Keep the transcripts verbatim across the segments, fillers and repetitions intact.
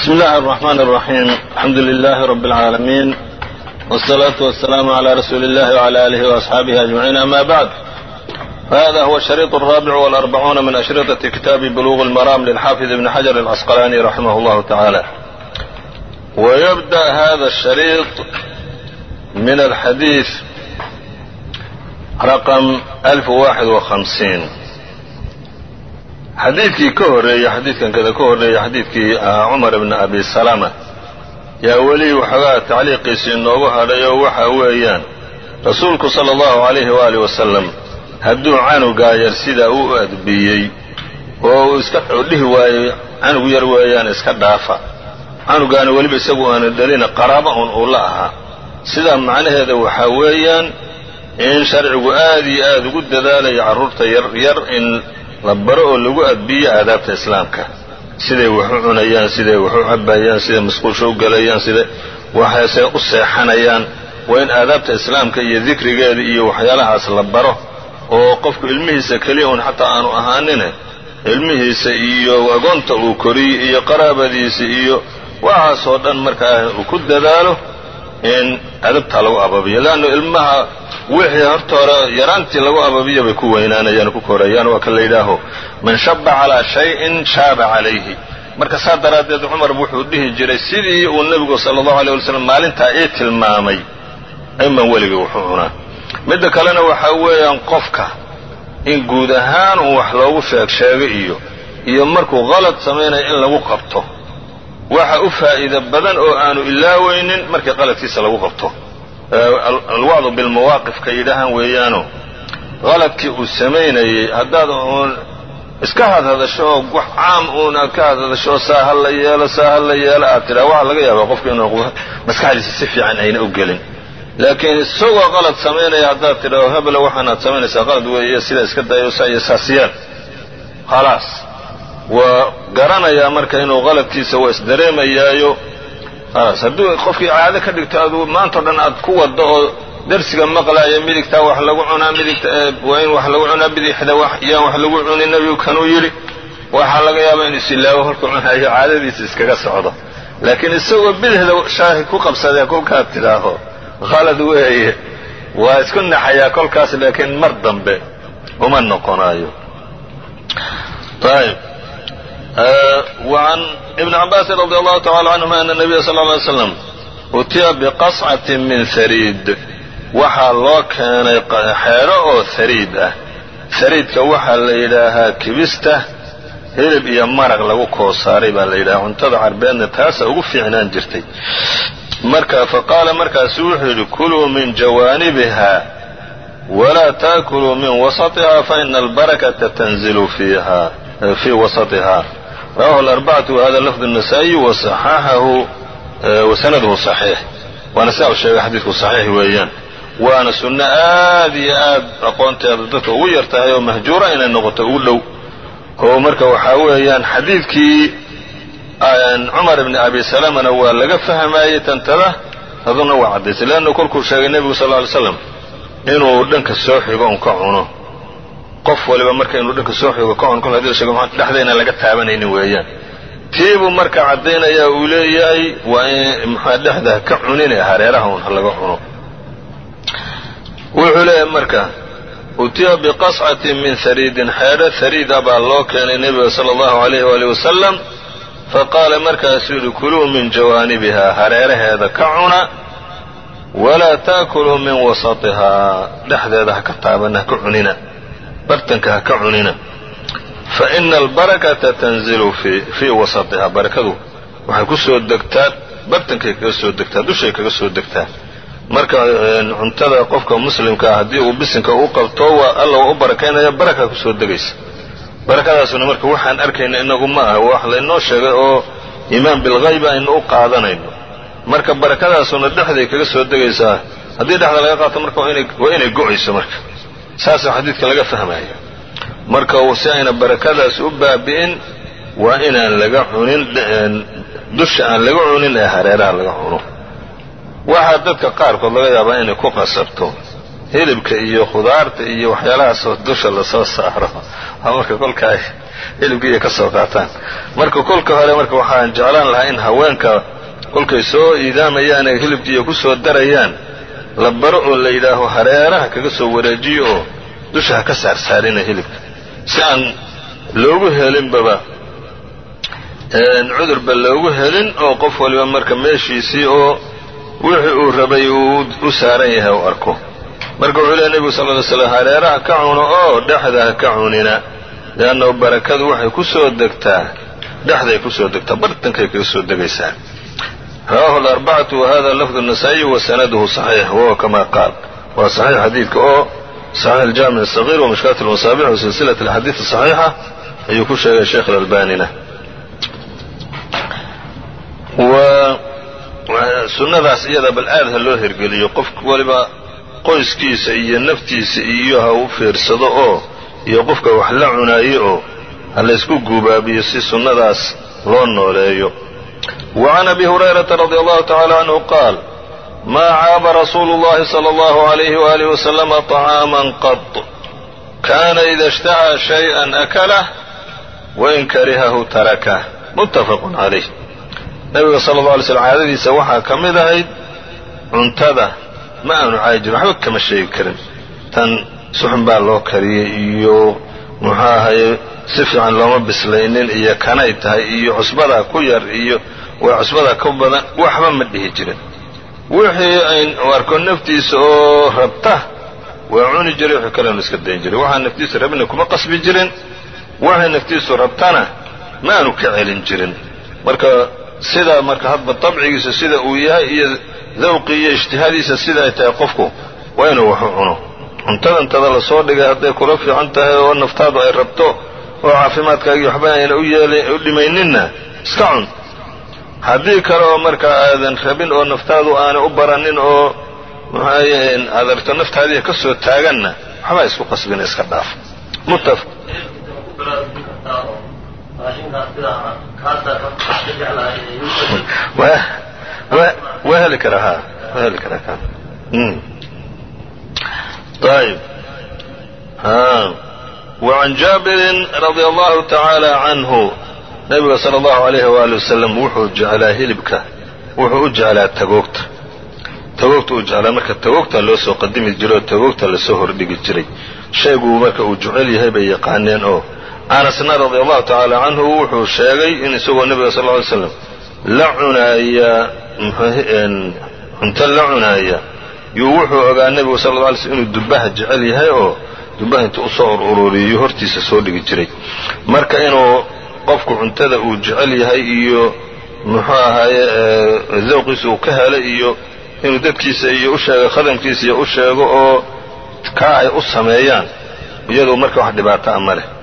بسم الله الرحمن الرحيم. الحمد لله رب العالمين، والصلاة والسلام على رسول الله وعلى آله وأصحابه أجمعين. أما بعد، فهذا هو الشريط الرابع والأربعون من أشرطة كتاب بلوغ المرام للحافظ ابن حجر العسقلاني رحمه الله تعالى. ويبدأ هذا الشريط من الحديث رقم ألف وواحد وخمسين. xadiidkii ka horeeyey xadiidkan kada ka horeeyey xadiidkii cumar ibn abi salama yaa weli waxoogaa tacliiqiisii inoogu hadhay oo waxa weeyaan rasuulku sala allahu calayhi waalihi wasalam hadduu canugaa yar sidaa u adbiyey oo uu iska dhihi waayey canug yar weeyaan iska dhaafa, canugaana weliba isagu aanu dhalina qaraabo un uu la ahaa, sidaa macnaheeda waxaa weeyaan in sharcigu aad iyo aad ugu dadaalaya carruurta yaryar in la baro oo lagu adbiyo aadaabta islaamka, siday wax u cunayaan, siday wax u cabayaan, siday masquusha u galayaan, siday waxaasay u seexanayaan. waa in aadaabta islaamka iyo dikrigeeda iyo waxyaalahaas la baro, oo qofku ilmihiisa keliya un xataa aanu ahaanine ilmihiisa iyo agoonta uu koriyo iyo qaraabadiisa iyo waxaasoo dhan markaa uu ku dadaalo in adabtaa lagu ababiyo, leannu ilmaha wixii horta hore yaraantii lagu ababiyo bay ku weynaanayaan, ku korayaan. waa kan la yidhaaho man shaba calaa shayin shaaba calayhi. marka saa daraaddeed cumar wuxuu dhihi jiray sidii uu nebigu sala allahu aleyh wali slam maalintaa ii tilmaamay iman weliga wuxuu cunaa. midda kalena waxaa weeyaan qofka in guud ahaan uu wax loogu sheeg sheego iyo iyo markuu qalad samaynayo in lagu qabto waxa u faa'iido badan oo aanu ilaaweynin markii qaladkiisa lagu qabto. alwacdu bilmawaaqif ka yidhaahaan weeyaano qaladkii uu samaynayey haddaad uun iska hadhadasho oo wax caam uun aad ka hadhadasho oo saa ha la yeelo saa ha la yeelo aad tidhaha waxaa laga yaabaa qofka inuu maskaxdiisa si fiican ayna u gelin. laakiin isagoo qalad samaynaya haddaad tidhaho hebelo waxaanaad samaynaysaa qalad weeye sidaa iska dayo saa iyo saasiyaan, khalaas waa garanayaa marka inuu qaladkiisa waa isdareemayaayo. khalaas hadduu qofkii caado ka dhigto adu maantao dhan aad ku waddo oo darsiga maqlaaya midigtaa wax lagu cunaa midigta waa in wax lagu cunaa bidixda yaan wax lagu cunin nebigu kanuu yidhi, waxaa laga yaabaa inuu isilaawo halkuu cunayo caadadiisa iskaga socdo. laakiin isagoo bidixda shaahi ku qabsadee kolkaad tidhaaho khalad weeye waa isku naxayaa kolkaas, laakiin mar dambe uma noqonaayo. ayb وعن ابن عباس رضي الله تعالى عنهما أن النبي صلى الله عليه وسلم أتي بقصعة من ثريد. waxaa loo keenay xeero oo hariid ah. hariidka waxaa la yidhaahaa kibista hilib iyo maraq lagu koosaaray baa la yidhaha. cuntada carbeedna taasa ugu fiicnaan jirtay. marka faqaala markaasu wuxuu yidhi kuluu min jawaanibiha walaa taakuluu min wasatiha faina albarakata tanzilu fiiha fii wasatiha. rawahu alarbacatu wahada lafdu النasaa'iyi wasaxaxahu wasanaduhu صaxiix. waana sidaa u sheegay xadiidku صaxiix weeyaan. waana sunno aad iyo aad aqoonteeda dadka ugu yar tahay oo mahjuura inay noqoto ugu dhow. oo marka waxaa weeyaan xadiidkii cumar ibni abi salamana waa laga fahmayey tantada aduna waa caddaysay, leannu kolkuu sheegay nebigu sal lla alay slam inuu dhanka soo xigo un ka cuno. qof waliba marka inuu dhanka soo xigo ka cuno kol hadii la sheego dhexda inaan laga taabanaynin weeyaan. tiibuu marka caddaynayaa uu leeyahay waa in maxaa dhexda ka cunine hareeraha un ha laga cuno. wuxuu leeyahay marka utiya biqascatin min hariidin, xeedho hariida baa loo keenay nebiga sala allahu alayhi waalihi wasalam. faqaala markaasuu yidhi kuluu min jawaanibiha, hareeraheeda ka cuna, walaa taakuluu min wasatihaa, dhexdeeda ha ka taabana ha ka cunina, bartanka ha ka cunina. fa ina albarakata tanzilu fii wasatihaa, barakadu waxay ku soo degtaa bartankay kaga soo degtaa, dushay kaga soo degtaa. marka cuntada qofka muslimkaa haddii uu bisinka u qabto waa alla waa u barakaynaya, baraka ku soo degaysa. barakadaasuna marka waxaan arkayna inagu ma aha, wax laynoo sheegay oo iimaan bilghayb aynu u qaadanayno. marka barakadaasuna dhexday kaga soo degaysaa. haddii dhexda laga qaato marka waa inay go'ayso. marka saasa xadiidka laga fahmaya. marka si ayna barakadaas u baabi'in waa inaan laga cunin, dusha aan laga cunin ee hareeraha laga cuno. waxaa dadka qaarkood laga yaabaa inay ku qasabto hilibka iyo khudaarta iyo waxyaalahaasoo dusha lasoo saaro, marka kolkaa hilibkii ka soo qaataan. marka kolka hore marka waxaan jeclaan lahaa in haweenka kolkay soo iidaamayaan ee hilibkii ku soo darayaan la baro oo la yidhaaho hareeraha kaga soo wareejiyo oo dusha ha ka saarsaarina hilibka si aan loogu helinbaba cudurba loogu helin oo qof waliba marka meeshiisii oo wixii uu rabay uu u saaran yahay u arko. marka wuxuu leeyahay nebigu sal lla ly slam hareeraha ka cuno oo dhexda ha ka cunina liannahu barakadu waxay ku soo degtaa dhexday ku soo degtaa bartankay kaga soo degaysaa. rawaahu alarbacatu wahada lafdu النasaa'iي wasanaduhu صaxiix wahuwa kama qaal waa صaxiix xadiidka oo صaxiix aljaamic الصaغيir wamishkaat اlmasaabix wasilsilaة اlaxaadiiث الصaxiixa ayuu ku sheegay sheekh alalbanina. sunnadaas iyada bal aad ha loo hirgeliyo qof waliba qoyskiisa iyo naftiisa iyo ha u fiirsado oo iyo qofka wax la cunaayo oo ha laysku guubaabiyo si sunnadaas loo nooleeyo. وعن أبي هريرة رضي الله تعالى عنه قال ما عاب رسول الله صلى الله عليه وآله وسلم طعاما قط كان إذا اشتهى شيئا أكله وإن كرهه تركه متفق عليه. nabiga sala allau alay slam caadadiisa waxaa ka mid ahayd cuntada ma aanu caayi jirin waxba kama sheegi karin tan suxun baa loo kariyey iyo muxuu ahaye si fiican looma bislaynin iyo kanay tahay iyo cusbadaa ku yar iyo waa cusbadaa ka badan waxba ma dhihi jirin. wixii ayn arko naftiisa oo rabta waa cuni jiray wixii kalenu iska dayn jiray waxaa naftiisa rabina kuma qasbi jirin waxay naftiisu rabtana ma aanu ka celin jirin. marka sida marka hadba dabcigiisa sida uu yahay iyo dawqi iyo ijtihaadiisa sida ay tahay qofku waa inuu wax u cuno. cuntada intada la soo dhigay hadday kula fiican tahay oo naftaadu ay rabto oo caafimaadkaagii waxba ayna u yeelin u dhimayninna iska cun. haddii kale oo marka aadan rabin oo naftaadu aanay u baranin oo maxaaye aad aragto naftaadii ka soo taaganna waxbaa isku qasbina iska dhaaf. muttafaq waa heli karaa ha waa heli karaa ka طيب ها وعن جابر رضي الله تعالى عنه nabiga sala allahu alayhi waali wasalam wuxuu jeclaa hilibka wuxuu u jeclaa tagoogta tagoogta uu jeclaa marka tagoogta loo soo qadimi jiray oo tagoogta lasoo hordhigi jiray shayguu marka uu jecel yahay bay yaqaaneen oo anasna radi allahu tacaala canhu wuxuu sheegay in isagoo nabiga sal lla alay slam la cunaaya cunto la cunaaya yuu wuxuu ogaa nebigu sal alla alay slm inuu dubbaha jecel yahay oo dubbaha intuu usoo ururiyuu hortiisa soo dhigi jiray. marka inuu qofku cuntada uu jecel yahay iyo muxuu ahaaye zawqiisa uu ka helay iyo inuu dadkiisa iyo u sheego khadamkiisa iyo u sheego oo kaa ay u sameeyaan iyadoo marka wax dhibaato ma leh.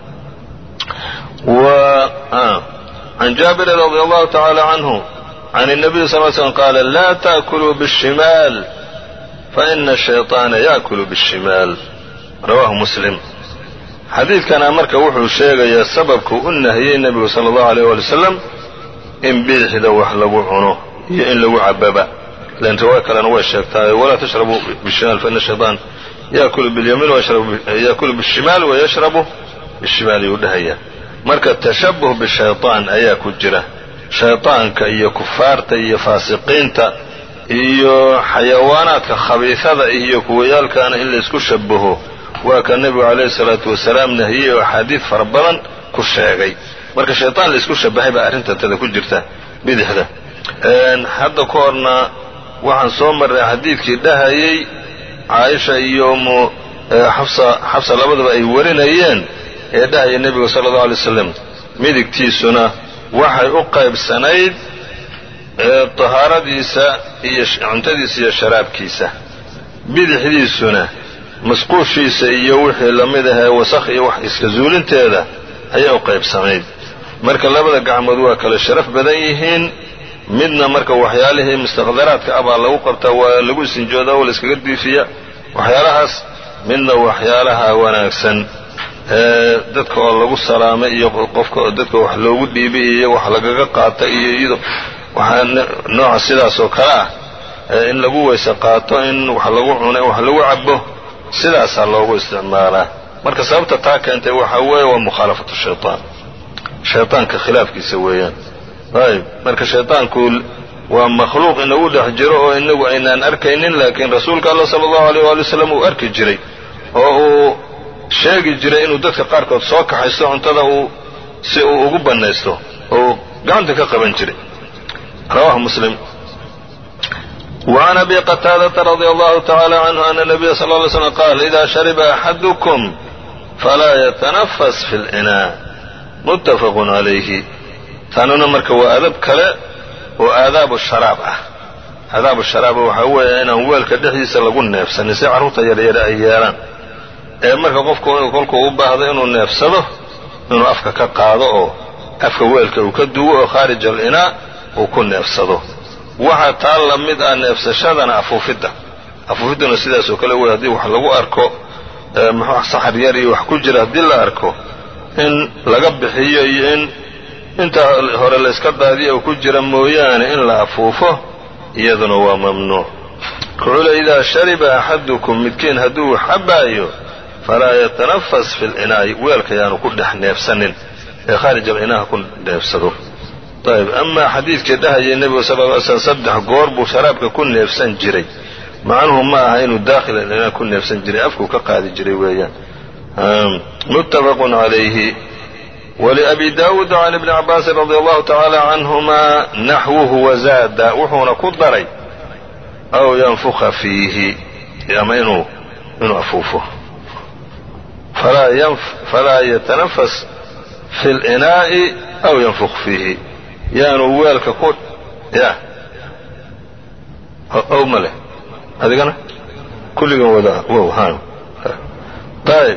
عن جابر رضي الله تعالى عنه عن النبي صلى الله عليه وسلم قال لا تأكلوا بالشمال فإن الشيطان يأكل بالشمال رواه مسلم. xadiidkana marka wuxuu sheegayaa sababku u nahiyey nebigu sala allahu alayh waali wasalam in bidixda wax lagu cuno iyo in lagu cababa lan riwaaya kalena way sheegtaa walaa tashrabuu bishimaal faina shayطaan yaakulu bilyamiin yaakulu bishimaal wayashrabu bishimaal yuu dhahaya. marka tashabuh bishayطaan ayaa ku jira shayطaanka iyo kufaarta iyo faasiqiinta iyo xayawaanaadka khabiisada iyo kuwayaalkaana in laysku shabaho waa ka nebigu calayhi salaatu wasalaam nahiyey oo axaadiid fara badan ku sheegay. marka shayطaan laysku shabahay baa arrintantada ku jirta bidixda. hadda ka horna waxaan soo marray xadiidkii dhahayey caaisha iyo xafsa xafsa labadaba ay warinayeen ee dhahaya nebigu sala allahu alay wasalam midigtiisuna waxay u qaybsanayd tahaaradiisa iyo cuntadiisa iyo sharaabkiisa bidixdiisuna masquushiisa iyo wixii lamid ahee wasakh iyo wax iska zuulinteeda ayay u qaybsanayd. marka labada gacmood waa kala sharaf badan yihiin midna marka waxyaalihii mustaqdaraadka abaa lagu qabtaa waa lagu isinjoodaa oo la iskaga diifiya waxyaalahaas midna waxyaalaha wanaagsan dadka oo lagu salaamay iyo qofka dadka wax loogu dhiibay iyo wax lagaga qaata iyo iyado waxaa nooca sidaas oo kale ah in lagu weyse qaato in wax lagu cuno wax lagu cabo sidaasaa loogu isticmaalaa. marka sababta taa keentay waxa weeye waa mukhaalafatu shaytaan shaytaanka khilaafkiisa weeyaan ayb marka shaytaanku waa makhluuq inagu dhex jiro oo inagu aynaan arkaynin laakiin rasuulka allah sala allahu alayh waali wasalam uu arki jiray oo uu sheegi jiray inuu dadka qaarkood soo kaxaysto cuntada uu si uu ugu bannaysto oo gacanta ka qaban jiray rawahu muslim وعن أبي قتادة رضي الله تعالى عنه أن النبي صلى الله عليه وسلم قال إذا شرب أحدكم فلا يتنفس في الإناء متفق عليه taanuna marka waa adab kale oo aadaab sharaab ah aadaab sharaab waxa weeye inaan weelka dhexdiisa lagu neefsanin si carruurta yaryar ay yeelaan ee marka qofku kolku u baahdo inuu neefsado inuu afka ka qaado oo afka weelka uu ka duwo oo kharij al-inaa uu ku neefsado waxa taa la mid ah neefsashadana afuufidda afuufidduna sidaas oo kale weeye haddii wax lagu arko muxuu saxar yar iyo wax ku jira haddii la arko in laga bixiyo iyo in inta hore la iska daadiyo ku jira mooyaane in la afuufo iyaduna waa mamnuuc wuxuu leeyahay idaa shariba axadukum midkiin hadduu xabaayo falaa yatanafas fi linaa'i weelka yaanu ku dhex neefsanin ee khaarij alinaaha ku neefsado ayb amaa xadiidkii dhahayay nebigu sal lla ly slam saddex goor buu sharaabka ku neefsan jiray macnuhu ma aha inuu daakhil alinaa ku neefsan jiray afkuu ka qaadi jiray weeyaan muttafaqun calayhi ولأبي داود عن ابن عباس رضي الله تعالى عنهما نحوه وزاد وحونا كدري أو ينفخ فيه أما إنه, إنه أفوفه فلا, ينف فلا يتنفس في الإناء أو ينفخ فيه يا نوالك كل يا أو مله هذا كان كل يوم وذا وهو هانو طيب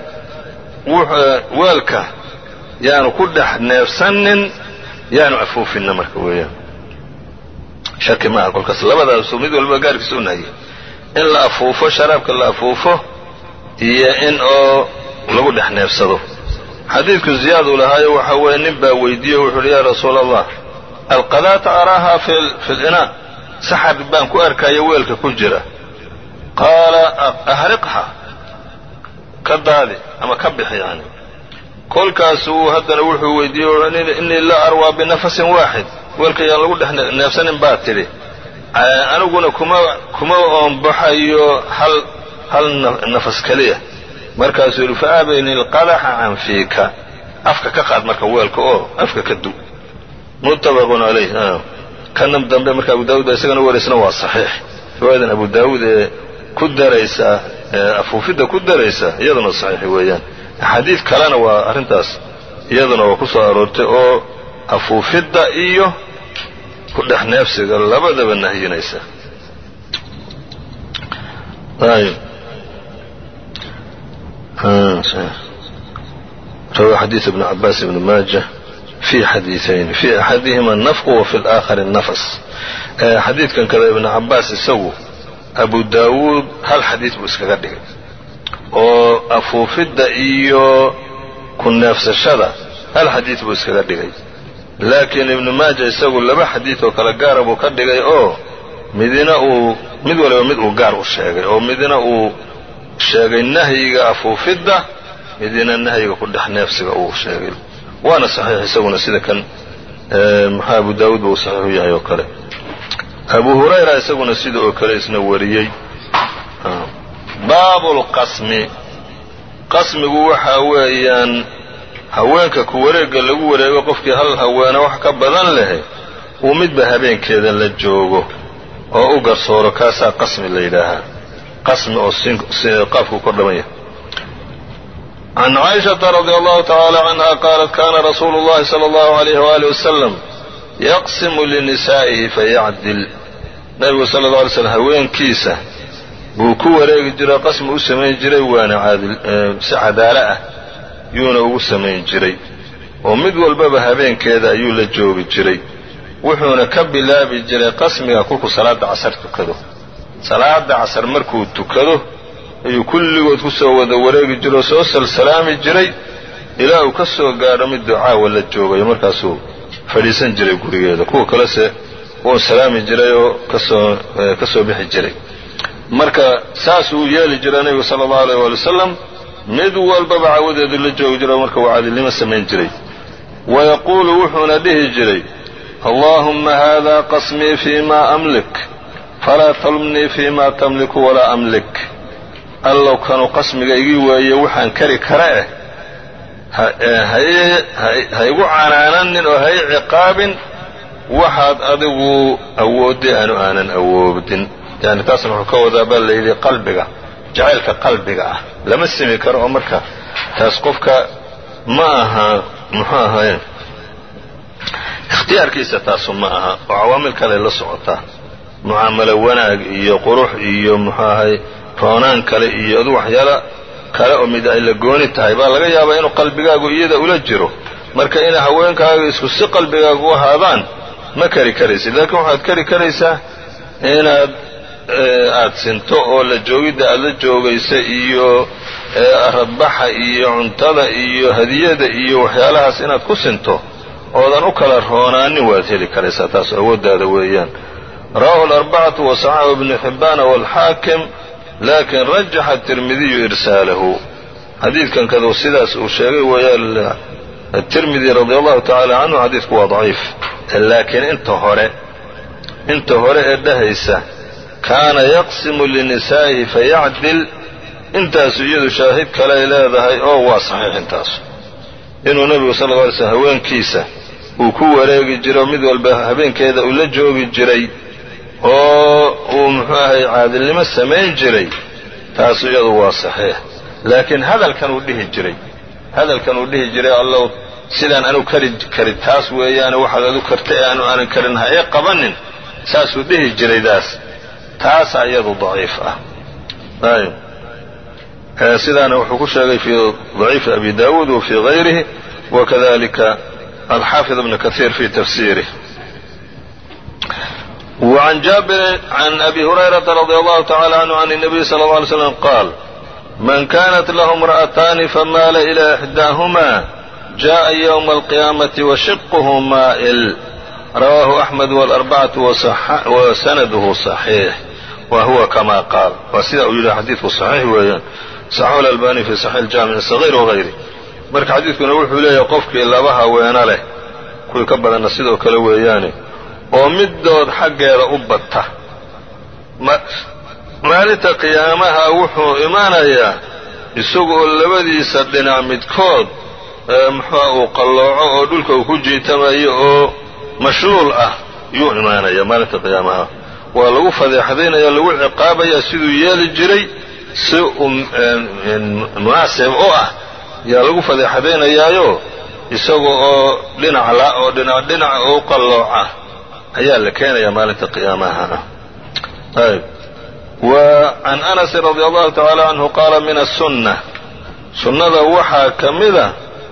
والك yaanu ku dhex neefsanin yaanu afuufinna marka weeyaan shaki maaha kolkaas labadaasu mid walba gaarkiisa u nahiyey in la afuufo sharaabka la afuufo iyo in oo lagu dhex neefsado xadiidku ziyaad uu lahaayo waxa weeye nin baa weydiiye wuxu uhi yaa rasuula allah alqadaata araaha fi linaa saxar baan ku arkayo weelka ku jira qaala ahriqha ka daadi ama ka bixi yani kolkaasuu haddana wuxuu weydiiyey innii la arwaa binafasin waaxid weelka yaan lagu dhex neefsanin baa tidhi aniguna kuma kuma oonbaxayo hal hal nafas keliya markaasuu yidhi fa abayni alqadaxa can fiika afka ka qaad marka weelka oo afka ka du muttafaqun calayh kana dambe marka abu daawud baa isagana waraysna waa saxiix riwaayadan abu daawud ee ku daraysa afuufidda ku daraysa iyaduna saxiix weeyaan xadiid kalena waa arrintaas iyaduna waa ku soo aroortay oo afuufidda iyo ku dhex neefsiga labadaba nahyinaysa روى حديث ابن عباس بن ماجه في حديثين في أحدهما النفق وفي الآخر النفس حديث كان كذا ابن عباس يسوي أبو داود هل حديث بسكغده oo afuufidda iyo ku neefsashada hal xadiid buu iskaga dhigay laakiin ibnu maaja isagu laba xadiid oo kala gaara buu ka dhigay oo midina uu mid waliba mid uu gaar u sheegay oo midina uu sheegay nahyiga afuufidda midina nahyiga ku dhex neefsiga uu sheegay waana saxiix isaguna sida kan maxaa abu daawuud buu saxiix u yahay oo kale abu hurayra isaguna sida oo kale isna wariyey baabu lqasmi qasmigu waxa weeyaan haweenka ku wareegga lagu wareego qofkii hal haweena wax ka badan leh uu midba habeenkeeda la joogo oo u garsooro kaasaa qasmi la yidhaahaa qasmi oo qaafku kor dhaban yahay can caaishata radia allahu tacaala canha qaalat kana rasuulu llahi sala allahu alayh waali wasalam yaqsimu linisaa'ihi fayacdil nabigu sala alla alay slam haweenkiisa buu ku wareegi jiray qasmi u samayn jiray waana caadil si cadaalo ah yuuna ugu samayn jiray oo mid walbaba habeenkeeda ayuu la joogi jiray wuxuuna ka bilaabi jiray qasmiga kolkuu salaada casar tukado salaada casar markuu tukado ayuu kulligood ku soo wada wareegi jiray oo soo salsalaami jiray ilaa uu ka soo gaadho mid ducaawa la joogayo markaasuu fadhiisan jiray gurigeeda kuwa kalese wuu salaami jiray oo kasoo ka soo bixi jiray marka saas uu yeeli jiray nabigu sala allahu alayh waali wasalam mid walbaba cawadeedu la joogi jiro marka waa caadilnimo samayn jiray. wayaquulu wuxuuna dhihi jiray allaahumma haadaa qasmii fii maa amlik falaa talumnii fii maa tamliku walaa amlik. allow kanu qasmiga igii weeye waxaan kari kara eh ha igu canaananin oo ha i ciqaabin waxaad adigu awoodday aanu aanan awoodin. yani taasna wuxuu ka wadaa baa layidhi qalbiga jacaylka qalbiga ah lama simi karo oo marka taas qofka ma aha muxuu ahaye ikhtiyaarkiisa taasu ma aha oo cawaamil kale la socotaa mucaamalo wanaag iyo qurux iyo muxuu ahaye roonaan kale iyo adu waxyaala kale oo mid ay la gooni tahay baa laga yaabaa inuu qalbigaagu iyada ula jiro. marka ina haweenkaaga isku si qalbigaagu u ahaadaan ma kari karaysid, laakiin waxaad kari karaysaa inaad aad sinto oo la joogidda aad la joogaysa iyo aradbaxa iyo cuntada iyo hadiyada iyo waxyaalahaas inaad ku sinto oodan u kala roonaanin waad heli karaysaa. taas awooddaada weeyaan. rawaahu alarbacatu wasaxaxahu ibnu xibbaana waalxaakim laakin rajaxa atirmidiyu irsaalahu. xadiidkan kadu sidaas uu sheegay weeyaa atirmidi radia allahu tacaala canhu xadiidku waa daciif. laakiin inta hore inta hore ee dhahaysa kaana yaqsimu linisaa'ihi fayacdil intaasu iyadu shaahid kale ay leedahay oo waa saxiix intaasu inuu nebigu sal lla alay slm haweenkiisa uu ku wareegi jiro mid walba habeenkeeda uu la joogi jiray oo uu muxuu ahay caadilnimo samayn jiray taasu iyadu waa saxiix. laakiin hadalkan uu dhihi jiray hadalkan uu dhihi jiray allow sidaan anu kari kari taas weeyaane waxaad adu kartay ee aanu aanan karin ha ee qabanin saasuu dhihi jiray daas taasa iyadu daciif ah. ayb sidaana wuxuu ku sheegay fii daciifi abi daawuud wa fii gayrihi wakadalika alxaafid ibn kahiir fii tafsiirih. وعن جابر عن أبي هريرة رضي الله تعالى عنه عن النبي صلى الله عليه وسلم قال من كانت له امرأتان فمال إلى إحداهما جاء يوم القيامة وشقه مائل. رواه أحمد والأربعة وسنده صحيح وهو كما قال. وسيدة أولى حديث صحيح ويان صحيح الألباني في صحيح الجامع الصغير وغيره. marka xadiidkuna wuxuu leeyahay qofkii laba haweena leh kuwii ka badanna sidoo kale weeyaane oo middood xaggeeda u bata maalinta qiyaamaha wuxuu imaanayaa isagoo labadiisa dhinac midkood muxua uu qallooco oo dhulka uu ku jiitamayo oo mashluul ah yuu imaanaya maalinta qiyaamaha. waa lagu fadeexadaynaya lagu ciqaabaya siduu yeeli jiray si munaasib u ah yaa lagu fadeexadaynayaayo isaga oo dhinac la oo dhinac dhinaca oo qallooca ayaa la keenaya maalinta qiyaamaha. ayb وعن أنس رضي الله تعالى عنه قال من السنة sunnada waxaa ka mida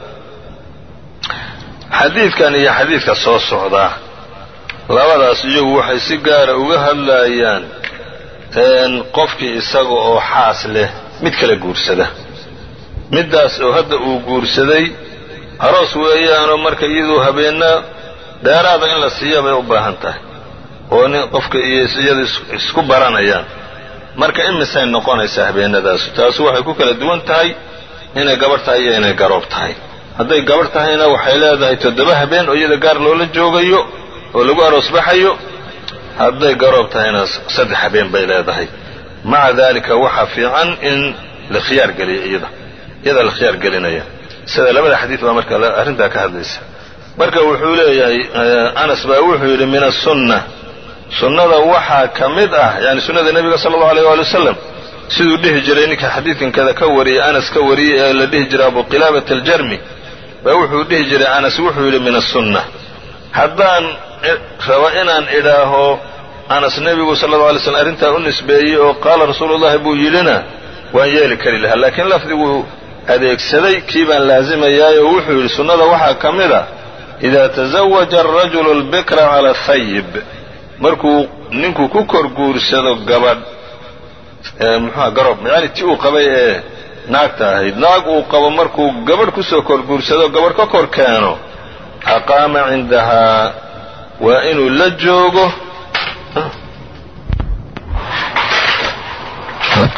xadiidkan iyo xadiidka soo socdaa labadaas iyagu waxay si gaara uga hadlayaan qofkii isaga oo xaas leh mid kala guursada middaas oo hadda uu guursaday aroos weeyaanoo marka iyaduu habeenna dheeraada in la siiya bay u baahan tahay oo nin qofka iyo iyada isku baranayaan. marka imisay noqonaysaa habeenadaasu taasu waxay ku kala duwan tahay inay gabarh tahay iyo inay garoob tahay. hadday gabarh tahayna waxay leedahay toddoba habeen oo iyada gaar loola joogayo oo lagu aroos baxayo. hadday garoob tahayna saddex habeen bay leedahay. maca daalika waxaa fiican in la khiyaar geliyo iyada iyada la khiyaar gelinaya sida labada xadiid baa marka arrintaa ka hadlaysa. marka wuxuu leeyahay anas baa wuxuu yidhi min asunna sunnada waxaa ka mid ah yani sunnada nebiga sala allahu alayh waali wasalam siduu dhihi jiray ninka xadiidkan kada ka wariyey anas ka wariyey ee la dhihi jiray abu qilaabata aljarmi baa wuxuu dhihi jiray anas wuxuu yidhi min asunna. haddaan rabo inaan idhaaho anas nebigu sala allahu alay slam arrintaa u nisbeeyey oo qaala rasuulullahi buu yidhina waan yeeli kari lahaa, laakiin lafdiguu adeegsaday kii baan laasimayaayoo wuxuu yidhi sunnada waxaa ka mid a idaa tazawaja arajulu albikra cala athayib markuu ninku ku kor guursado gabadh muxua garoob yani ti uu qabay ee naagta ahayd naag uu qabo markuu gabadh kusoo kor guursado gabadh ka kor keeno aqaama cindahaa waa inuu la joogo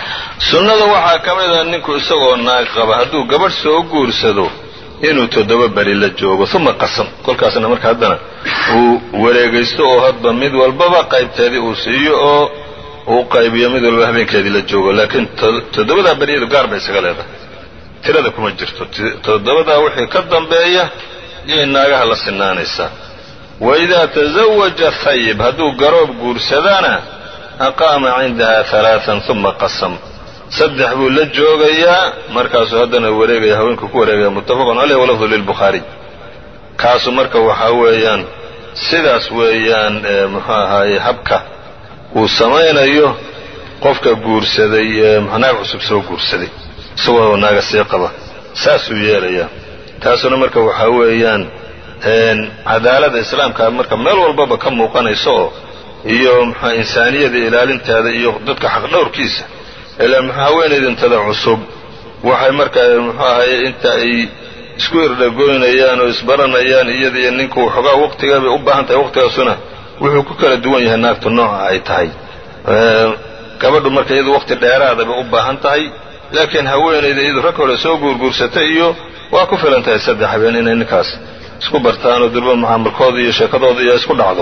sunnada waxaa ka mid a ninku isagoo naag qaba hadduu gabadh soo guursado inuu toddoba beri la joogo uma qasam kolkaasna marka haddana uu wareegaysto oo hadba mid walbaba qaybteedii uu siiyo oo uu qaybiyo mid walba habeenkeedii la joogo laakiin toddobadaa beriyadu gaar bay isaga leedahay tirada kuma jirto toddobadaa wixii ka dambeeya yay naagaha la sinaanaysaa waidaa tazawaja hayib hadduu garoob guursadana aqaama cindaha alaaan uma qasam saddex buu la joogayaa markaasuu haddana wareegaya haweenka ku wareegaya muttafaqun caleyh walafdu lilbukhaariy kaasu marka waxaa weeyaan sidaas weeyaan muxuu ahaaye habka uu samaynayo qofka guursaday naag cusub soo guursaday isagoo naaga sii qaba saasuu yeelayaa taasuna marka waxaa weeyaan cadaalada islaamka marka meel walbaba ka muuqanayso oo iyo mxua insaaniyada ilaalinteeda iyo dadka xaqdhowrkiisa ilaa mxu haweenaydintada cusub waxay markaa muxuu ahaye inta ay isku irdhagoynayaan oo isbaranayaan iyada iyo ninku waxoogaa waqtiga bay u baahan tahay waqtigaasuna wuxuu ku kala duwan yahay naagtu nooca ay tahay gabadhu marka iyadu waqti dheeraada bay u baahan tahay laakiin haweenayda iyadu rag hore soo guurguursatay iyo waa ku filan tahay saddex habeen inay ninkaas isku bartaan oo durba mucaamalkooda iyo sheekadooda iyo isku dhacdo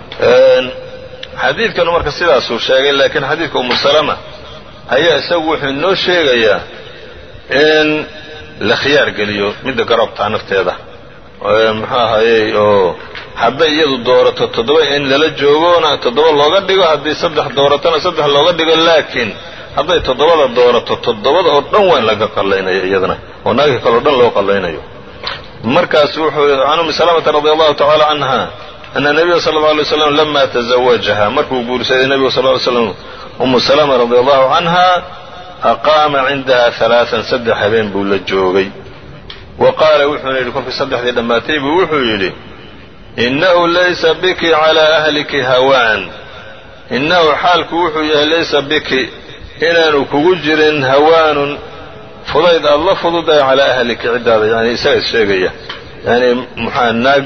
xadiidkanu marka sidaasuu sheegay laakiin xadiidka umu salama ayaa isagu wuxuu inoo sheegayaa in la khiyaar geliyo midda garoobtaa nafteeda muxuu ahayey oo hadday iyadu doorato toddoba in lala joogona toddoba looga dhigo haddii saddex dooratona saddex looga dhigo laakiin hadday toddobada doorato toddobada oo dhan waa in laga qallaynayo iyadana oo naagii kaleo dhan loo qallaynayo markaas wuxuu can ummi salamata radi allahu tacala canha ana nabiya sala alla alay slam lama tazawajaha markuu guursaday nebigu sal ly slam ummu salama radi allahu canha aqaama cindaha alaaan saddex habeen buu la joogay wa qaala wuxuuna yidhi kolkii saddexdii dhammaatay buu wuxuu yidhi innahu laysa biki calaa ahliki hawaan innahu xaalku wuxuu yahay laysa biki inaanu kugu jirin hawaanun fudayd aad la fududahay calaa ahliki ciddaada yani isaga sheegaya yani muxaa naag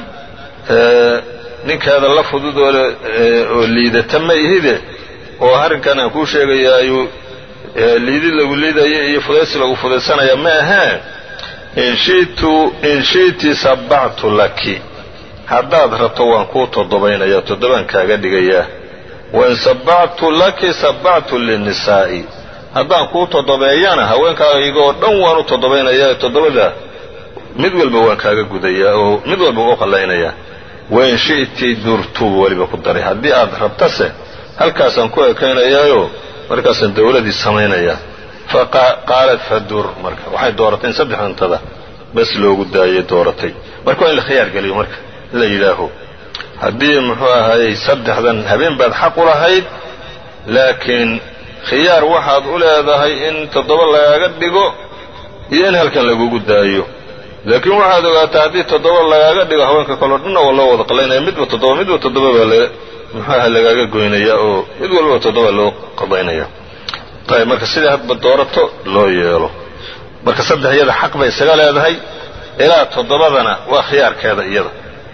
ninkaada la fudud oo liidata ma ihide oo arrinkan aan kuu sheegaya ayuu liidid lagu liidaya iyo fudaysi lagu fudaysanaya ma ahee in shi'tu in shi'ti sabbactu laki haddaad rabto waan kuu toddobaynaya toddobaan kaaga dhigayaa wain sabbactu laki sabbactu linnisaa'i haddaan kuu toddobeeyana haweenkaagoo dhan waan u toddobaynayaa toddobada mid walba waan kaaga gudayaa oo mid walba u qallaynayaa wain shi'ti durtu weliba ku daray haddii aad rabtase halkaasaan ku ekaynayaayo markaasaan dawladii samaynayaa faqaalat fadur marka waxay dooratay in saddex cuntada bas loogu daayay dooratay marka waa in la khiyaar geliyo marka la yidhaaho haddii muxuu ahaayey saddexdan habeen baad xaq u lahayd laakiin khiyaar waxaad u leedahay in toddoba lagaaga dhigo iyo in halkan lagugu daayo laakiin waxaad ogaataa haddii toddoba lagaaga dhigo haweenka kaleo dhanna waa loo wada qallaynaya midba toddoba midba toddoba baa le muxuu aha lagaaga goynaya oo mid walba toddoba loo qadaynaya ayb marka sidai hadba doorato loo yeelo marka saddex iyada xaq bay isaga leedahay ilaa toddobadana waa khiyaarkeeda iyada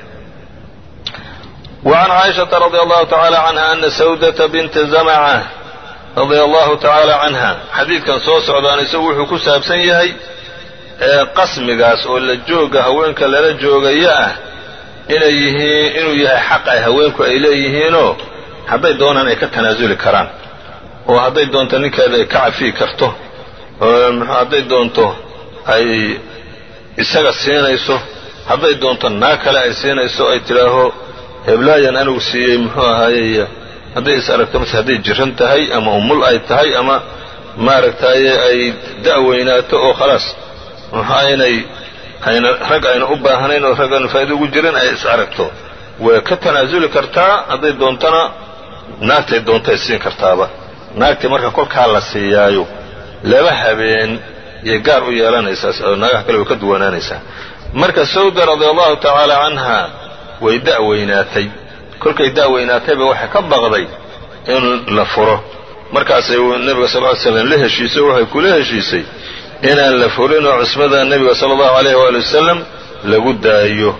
وعن عائشة رضي الله تعالى عنها أن سودة بنت زمعة رضي الله تعالى عنها xadiidkan soo socdaan isagu wuxuu ku saabsan yahay qasmigaas oo la jooga haweenka lala joogaya ah inay yihiin inuu yahay xaq ay haweenku ay leeyihiinoo hadday doonaan ay ka tanaasuli karaan oo hadday doonto ninkeeda ay ka cafiyi karto hadday doonto ay isaga siinayso hadday doonto naag kale ay siinayso ay tidhaaho heblaayan anigu siiyey muxuu ahaayey hadday is aragto mase hadday jiran tahay ama umul ay tahay ama maaragtaaye ay da'weynaato oo khalaas muxaa inay ayna rag ayna u baahnayn oo rag ayna faa'ido ugu jirin ay is aragto way ka tanaasuli kartaa hadday doontona naagtay doontay siin kartaaba naagtii marka kolkaa la siiyaayo laba habeen iyo gaar u yeelanaysaa oo naagaha kale way ka duwanaanaysaa marka sawda radia allahu tacaala canha way da'weynaatay kolkay da'weynaatayba waxay ka baqday in la furo markaasay nebiga sal ly slam la heshiisay waxay kula heshiisay inaan la furin oo cismada nebiga sala allahu alayh waali wasalam lagu daayo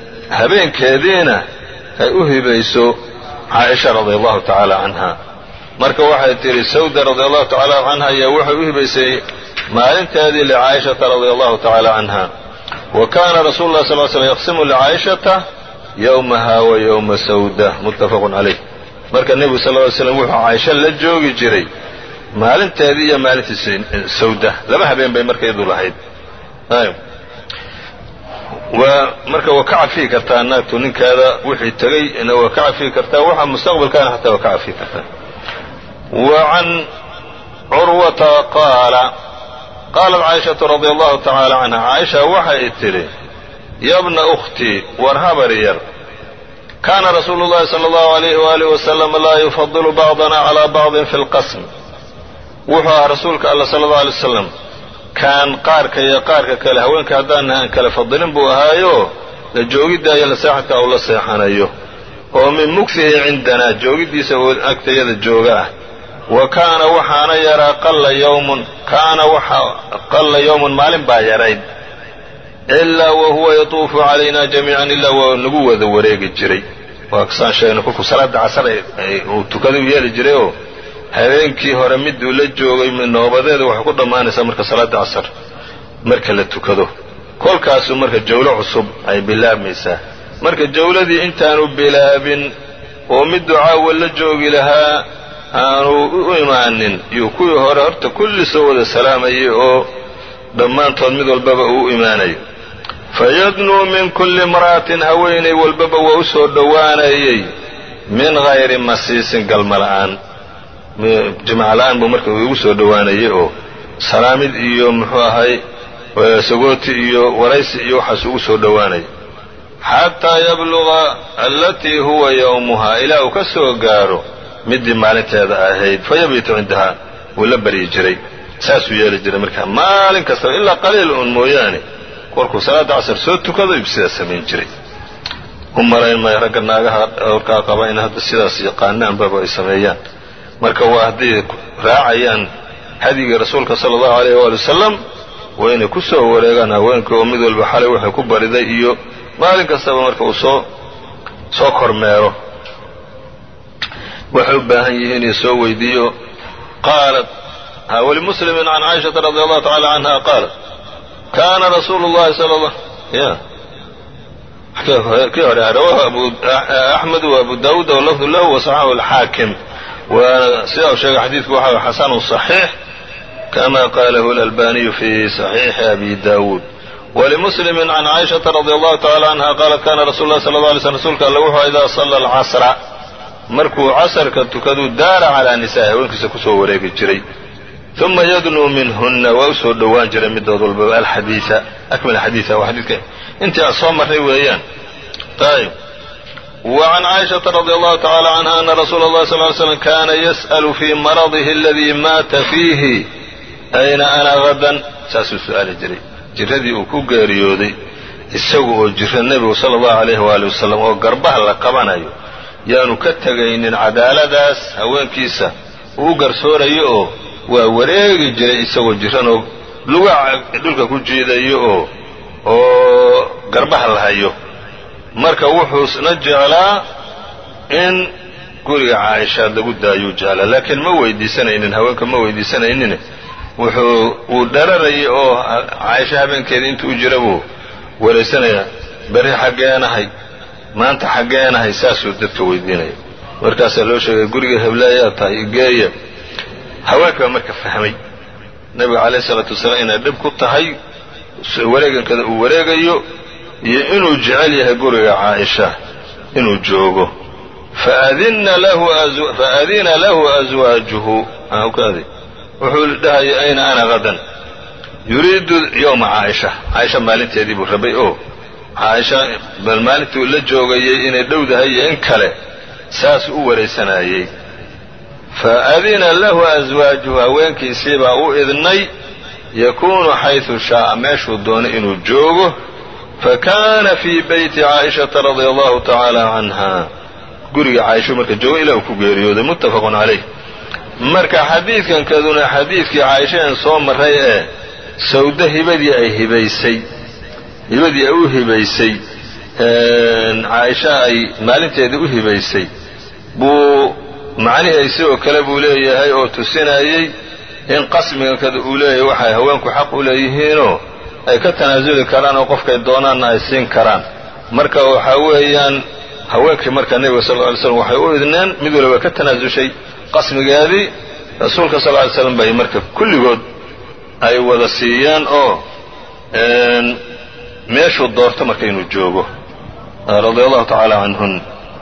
habeenkeediina ay u hibayso caaisha radia allahu tacaala canha marka waxay tihi sawda radi allahu tacaala canha ayaa waxay u hibaysay maalinteedii licaa'ishata radia allahu tacaala canha wa kaana rasuulu lah sal l slm yaqsimu licaa'ishata yowmaha wa yowma sawda muttafaqun calayh marka nebigu sal ly slam wuxuu caaisha la joogi jiray maalinteedii iyo maalintii sawda laba habeen bay marka iyadu lahayd marka waa ka cafiyi kartaa naagtu ninkeeda wixii tegey waa ka cafiyi kartaa waxa mustaqbalkaana xataa waa ka cafiyi kartaa وعن curwata qaala qaalat caaishatu radia allahu tacaala canha caaisha waxay tidhi yabna ukhtii war habar yar kaana rasuulu llahi sala allahu alayhi waalihi wasalam laa yufadilu bacdana calaa bacdin fi lqasm wuxuu ahaa rasuulka alla sala allahu alay wasalam kaan qaarka iyo qaarka kale haweenka haddaana aan kala fadilin buu ahaayo la joogidda iyo la seexadka uu la seexanayo oo min mughihi cindanaa joogiddiisa oo agtayada jooga ah wa kaana waxaana yaraa qalla yowmun kaana waxa qalla yowmun maalin baa yarayd ilaa wa huwa yatuufu calaynaa jamiican ilaa waa nagu wada wareegi jiray waa kasaan sheegnay kolkuu salaadda casar uu tukada u yeeli jiray oo habeenkii hore miduu la joogay noobadeeda waxay ku dhammaanaysaa marka salaadda casar marka la tukado kolkaasuu marka jawlo cusub ay bilaabmaysaa marka jawladii intaanu bilaabin oo miduu caawa la joogi lahaa aanu u imaanin iyo kuwii hore horta kulli soo wada salaamayay oo dhammaantood mid walbaba uu u imaanayo fayadnuu min kulli imra'atin haweenay walbaba waa u soo dhowaanayay min hayri masiisin galma la'aan jimca la'aan buu marka ugu soo dhowaanayay oo salaamid iyo muxuu ahay sagooti iyo waraysi iyo waxaas ugu soo dhowaanayay xataa yabluga allatii huwa yowmuhaa ilaa uu ka soo gaaro midii maalinteeda ahayd fayabiitu cindahaa wuu la baryi jiray saasuu yeeli jiray markaa maalin kastaba ilaa qaliil uun mooyaane kolkuu salaadda casar soo tukado ib sidaas samayn jiray u malayn maya ragga naagaha orkaa qaba in hadda sidaas yaqaanaanbaba ay sameeyaan marka waa hadday raacayaan hadyigii rasuulka sala allahu alayh waali wasalam waa inay ku soo wareegaan haweenka oo mid walba xalay waxay ku bariday iyo maalin kastaba marka uu soo soo kormeero waxay u baahan yihiin iyo soo weydiiyo qaalat walimuslimin can caaishata radi allahu tacala canha qaalat kaana rasuulu llahi sala allah ya kii hore rawaahu axmed wa abu daawuud walafdu lahu wasaxahu alxaakim wa sida uu sheegay xadiidku waxa xasanu صaxiix kama qalahu alalbaniyu fi صaxiixi abi daawuud walimuslimin can caaishata radi allahu tacala canha qaalat kana rasul lah sala la alay slm rasuulka alla wuxuu idaa salla alcasra markuu casarka tukaduu daara calaa nisaai haweenkiisa kusoo wareegi jiray uma yadnuu minhunna waa u soo dhowaan jiray midood walbaba alxadiia akmal xadiia waa xadiidka intii aan soo marray weeyaan ayb wa can caaishata radi allahu tacala canha ana rasuula allahi sal ly slam kaana yas'alu fii maradihi aladii maata fiihi ayna ana hadan saasuu su'aali jiray jiradii uu ku geeriyooday isagu oo jira nebigu sala allahu alayh waali wasalam oo garbaha la qabanayo yaanu ka tegaynin cadaaladaas haweenkiisa uu u garsoorayo oo waa wareegi jiray isagoo jiranoo luga dhulka ku jiidayo oo oo garbaha lahayo marka wuxuuna jeclaa in guriga caaisha lagu daayuu jeclaa laakiin ma weydiisanaynin haweenka ma weydiisanaynin wuxuu uu dhararayay oo caaisha habeenkeeda intuu u jira buu wareysanayaa berri xaggeenahay maanta xaggeenahay saasuu dadka weydiinaya markaasaa loo sheegay guriga heblaayaa tahay igeeya haweenka baa marka fahmay nabiga calayhi salaatu wasalaam inay dhib ku tahay wareegankada uu wareegayo iyo inuu jecel yahay guriga caaisha inuu joogo faadina lahu aswaajuhu wuxuu dhahaya ayna ana hadan yuriidu yowma caaisha caaisha maalinteedii buu rabay oo caaisha bal maalintuu la joogayay inay dhowdahay iyo in kale saas u waraysanayey faadina lahu aswaajuhu haweenkiisii baa u idnay yakuunu xaysu shaa'a meeshuu doono inuu joogo fakaana fii beyti caaishata radia allahu tacaala canha guriga caaisho marka joogo ilaa uu ku geeriyooday muttafaqun calayh marka xadiidkan kaduna xadiidkii caaisha aan soo marray ee sawda hibadii ay hibaysay hibadii ay u hibaysay caaisha ay maalinteedii u hibaysay buu macnihii sidoo kale buu leeyahay oo tusinayey in qasmigan kada uu leeyahay waxay haweenku xaq u leeyihiinoo ay ka tanaasuli karaan oo qofkay doonaanna ay siin karaan. marka waxaa weeyaan haweenkii marka nebiga sal lla alay slam waxay u idneen mid waliba ka tanaasushay qasmigeedii rasuulka sal lla alay slam bay marka kulligood ay wada siiyeen oo meeshuu doorto marka inuu joogo radia allahu tacaala canhun.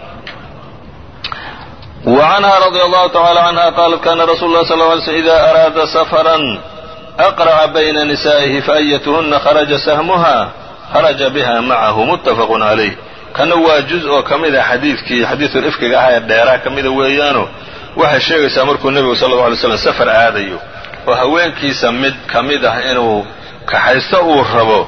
وعنها رضي الله تعالى عنها قالت كان رسول الله صلى الله عليه وسلم إذا أراد سفرا أقرع بين نسائه فأيتهن خرج سهمها خرج بها معه متفق عليه. kana waa juz oo ka mid a xadiidkii xadiidul ifkiga ahaa ee dheeraa ka mida weeyaano waxay sheegaysaa markuu nebigu sala allau alay slam safar aadayo oo haweenkiisa mid ka mid ah inuu kaxaysto uu rabo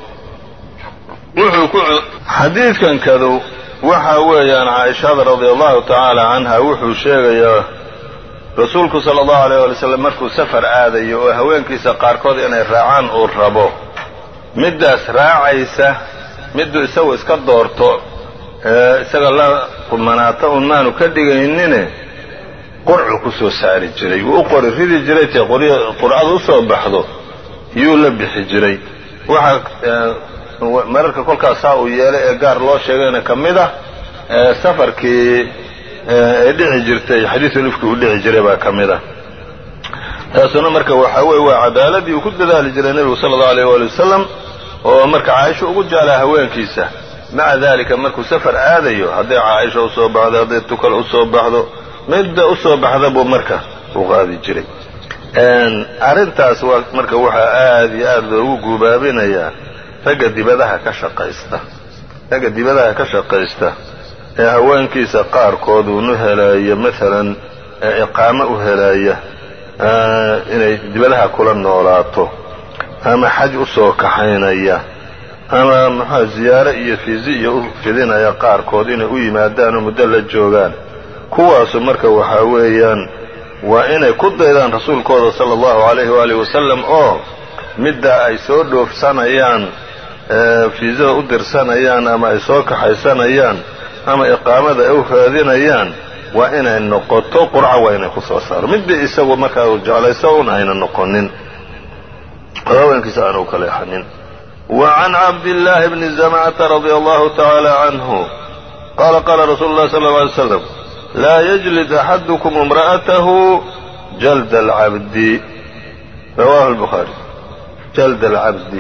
wuxuu ku xadiidkan kadu waxa weeyaan caaishada radia allahu tacaala canha wuxuu sheegayaa rasuulku sala allahu alayh wali slam markuu safar aadayo oo haweenkiisa qaarkood inay raacaan uu rabo middaas raacaysa miduu isagu iska doorto isaga la qumanaata un maanu ka dhigaynine qurcu ku soo saari jiray wuu u qori ridi jiray tee qurcadu u soo baxdo yuu la bixi jiray. waxa mararka kolkaas saa uu yeelay ee gaar loo sheegayna ka mid ah safarkii ay dhici jirtay xadiidul ifki uu dhici jiray baa ka mid ah. taasuna marka waxaa weeye waa cadaaladii uu ku dadaali jiray nebigu sala allahu alayh waali wasalam oo marka caaisha ugu jeclaa haweenkiisa. maca daalika markuu safar aadayo hadday caaisha u soo baxdo hadday tukal u soo baxdo midda u soo baxda buu marka u qaadi jiray. arrintaas waa marka waxaa aad iyo aad loogu guubaabinayaa ragga dibadaha ka shaqaysta ragga dibadaha ka shaqaysta ee haweenkiisa qaarkood uunu helaaya maalan iqaamo u helaaya inay dibadaha kula noolaato ama xaj u soo kaxaynaya ama maxaa ziyaaro iyo fiisi iyo u fidinaya qaarkood inay u yimaadaan oo muddo la joogaan. kuwaasu marka waxaa weeyaan waa inay ku daydaan rasuulkooda sala allahu alayhi waalihi wasalam oo middaa ay soo dhoofsanayaan fiisada u dirsanayaan ama ay soo kaxaysanayaan ama iqaamada ay u raadinayaan waa inay noqoto qurca waa inay ku soo saaro midda isagu markaa uu jeclayso un ayna noqonin haweenkiisa aanu u kaleexanin. وعن عبد الله بن زمعة رضي الله تعالى عنه قال قال رسول الله صلى الله عليه وسلم لا يجلد أحدكم امرأته جلد العبد رواه البخاري. جلد العبد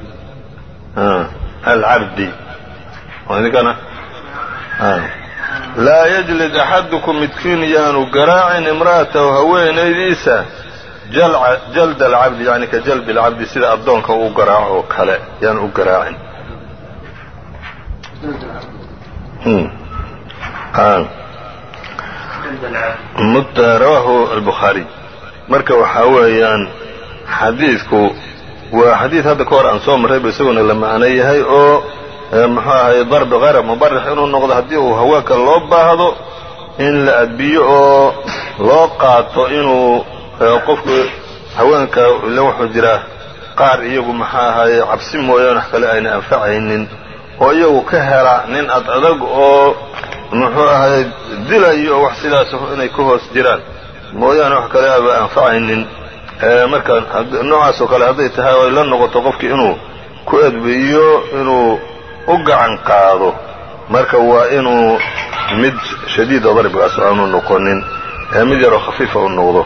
آه. العبد وهذه كان آه. لا يجلد أحدكم متكين يانو قراع امرأته هوين ايديسا جلد العبد يعني كجلد العبد سيدا أدونك او قراعه كلا يعني او قراع آه. مت رواه البخاري. marka waxa weeyaan xadiidku waa xadiid hadda ka hor aan soo marray ba isaguna la macno yahay oo muxuu ahay darb ghayr mubarrih inuu noqdo haddii uu haweenka loo baahdo in la adbiyo oo loo qaato inuu qofku haweenka la wuxuu jiraa qaar iyagu maxaa ahaye cabsi mooyaan wax kale ayna anfacaynin oo iyagu ka hela nin ad adag oo muxuu ahaye dilayo wax sidaas inay ku hoos jiraan mooyaan wax kale aba anfacaynin. marka noocaas oo kale hadday tahay ay la noqoto qofkii inuu ku adbiyo inuu u gacan qaado marka waa inuu mid shadiida darbigaas aanu noqonin mid yaroo khafiifa u noqdo.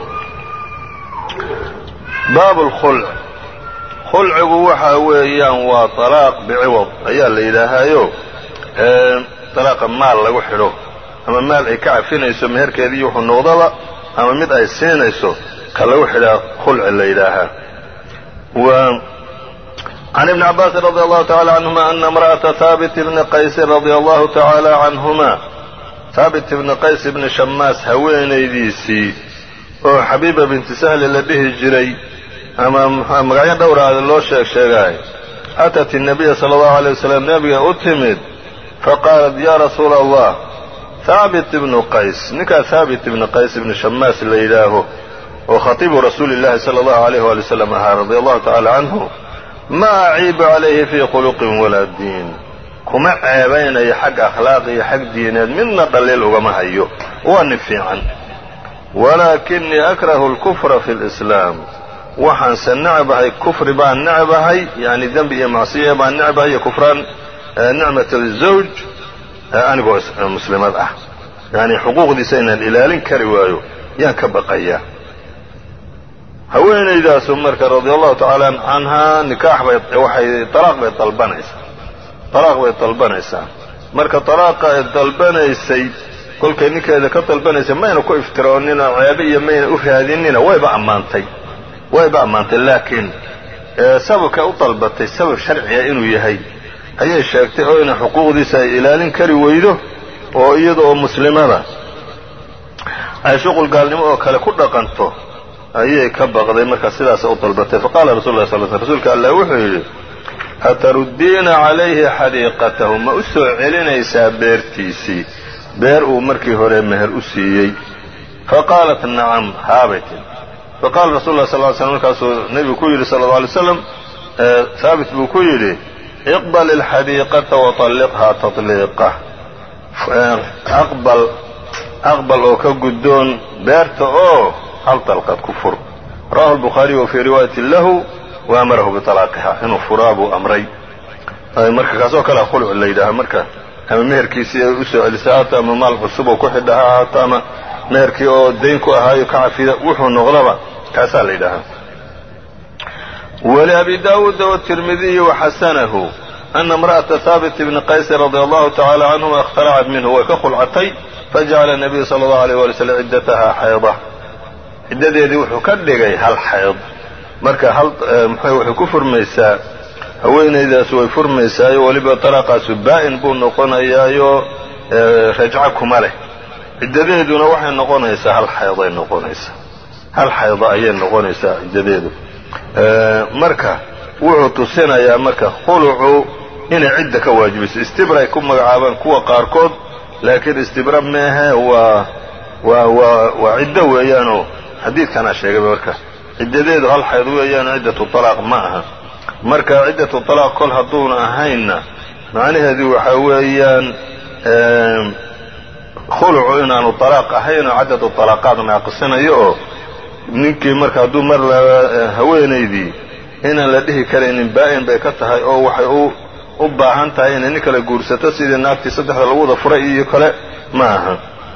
baabu lkhulc khulcigu waxa weeyaan waa talaaq biciwad ayaa la yidhaahayo talaaqa maal lagu xidho ama maal ay ka cafinayso meherkeedii wuxuu noqdaba ama mid ay siinayso ka lagu xidhaa khulci la yidhaahaa. عن ابن عباس رضي الله تعالى عنهما أن امرأة ثابت بن قيس رضي الله تعالى عنهما ثابت بن قيس بن شماس haweenaydiisii oo xabiiba binti sahl la dhihi jiray ama magacyo dhowraada loo sheeg sheegay atat النabiya salى الlahu عalيه wasalam nabiga u timid faqaalat ya rasuula allah haabit ibnu qays ninkaa haabit ibni qays ibni shamaas la yidhaaho oo khatiibu rasuuli llahi salى الlahu عalayh wali wasalam ahaa radi allahu tacala canhu ma aciibu calayhi fii khuluqin walaa diin kuma ceebaynayo xag akhlaaq iyo xag diineed midna dhaliil ugama hayo waa nin fiican walaakinii akrahu اlkufra fi اlislaam waxaanse necbahay kufri baan necbahay yani dembi iyo macsiya baan necbahay iyo kufraan nicmat الزawj anigoo muslimad ah yani xuquuqdiisa inaan ilaalin kari waayo yaan ka baqayaa. haweenaydaasu marka radia allahu tacaala canhaa nikaax bay waxay alaaq bay dalbanaysaa alaaq bay dalbanaysaa marka alaaqa ay dalbanaysay kolkay ninkeeda ka dalbanaysay mayna ku iftiroonina ceebe iyo mayna u raadinina wayba ammaantay wayba ammaantay laakiin sababkay u dalbatay sabab sharciga inuu yahay ayay sheegtay oo ina xuquuqdiisa ay ilaalin kari weydo oo iyada oo muslimada ay shuqul gaalnimo oo kale ku dhaqanto ayay ka baqday markaa sidaas u dalbatay. faqaala rasul lah sal sl rsulka allah wuxuu yidhi ataruddiina calayhi xadiiqatahu ma u soo celinaysaa beertiisii beer uu markii hore meher u siiyey. faqaalat nacam haabay tii faqaala rasul lah sal slam markaasuu nebigu ku yidhi sala alla alay slam haabit buu ku yidhi iqbal alxadiiqata waطalliqhaa taطliiqah aqbal aqbal oo ka guddoon beerta oo hal dalqad ku fur. rawahu albukhaariy wa fii riwaayatin lahu wa amarahu bitalaaqiha inuu furaa buu amray. marka kaasoo kale khuluc la yidhaaha marka ama meherkiisii ay u soo celisa haato ama maal cusub oo ku xidha ha ahaato ama meherkii oo dayn ku ahaayo ka cafida wuxuu noqdaba kaasaa la yidhaahaa. waliabi daawuuda watirmidiyi waxasanahu ana imra'ata haabit bni qaysi radia allahu tacala canhuma ikhtalacat minhu way ka khulcatay fajacala nabiyu sala allahu alayh wali slam ciddataha xayda ciddadeedii wuxuu ka dhigay hal xayd marka hal muxuu waxay ku furmaysaa haweenaydaas way furmaysaayo weliba talaaqaasu baa'in buu noqonayaayo rajco kuma leh ciddadeeduna waxay noqonaysaa hal xayday noqonaysaa hal xayda ayay noqonaysaa ciddadeedu. marka wuxuu tusinayaa marka khulucu inay cidda ka waajibayso istibray ku magacaabaan kuwa qaarkood laakiin istibra meehe waa waa waa waa ciddo weeyaanoo xadiidkanaa sheegay marka ciddadeedu hal xayd weeyaano ciddatu talaaq ma aha. marka ciddatu talaaq kol hadduuna ahaynna macnaheedu waxaa weeyaan khulucu inaanu talaaq ahaynoo caddatu talaaqaad naaqisinayo oo ninkii marka hadduu mar laba haweenaydii inaan la dhihi karaynin baa'in bay ka tahay oo waxay u u baahan tahay inay nin kale guursato sidii naagtii saddexda lagu wada furay iyo kale ma aha.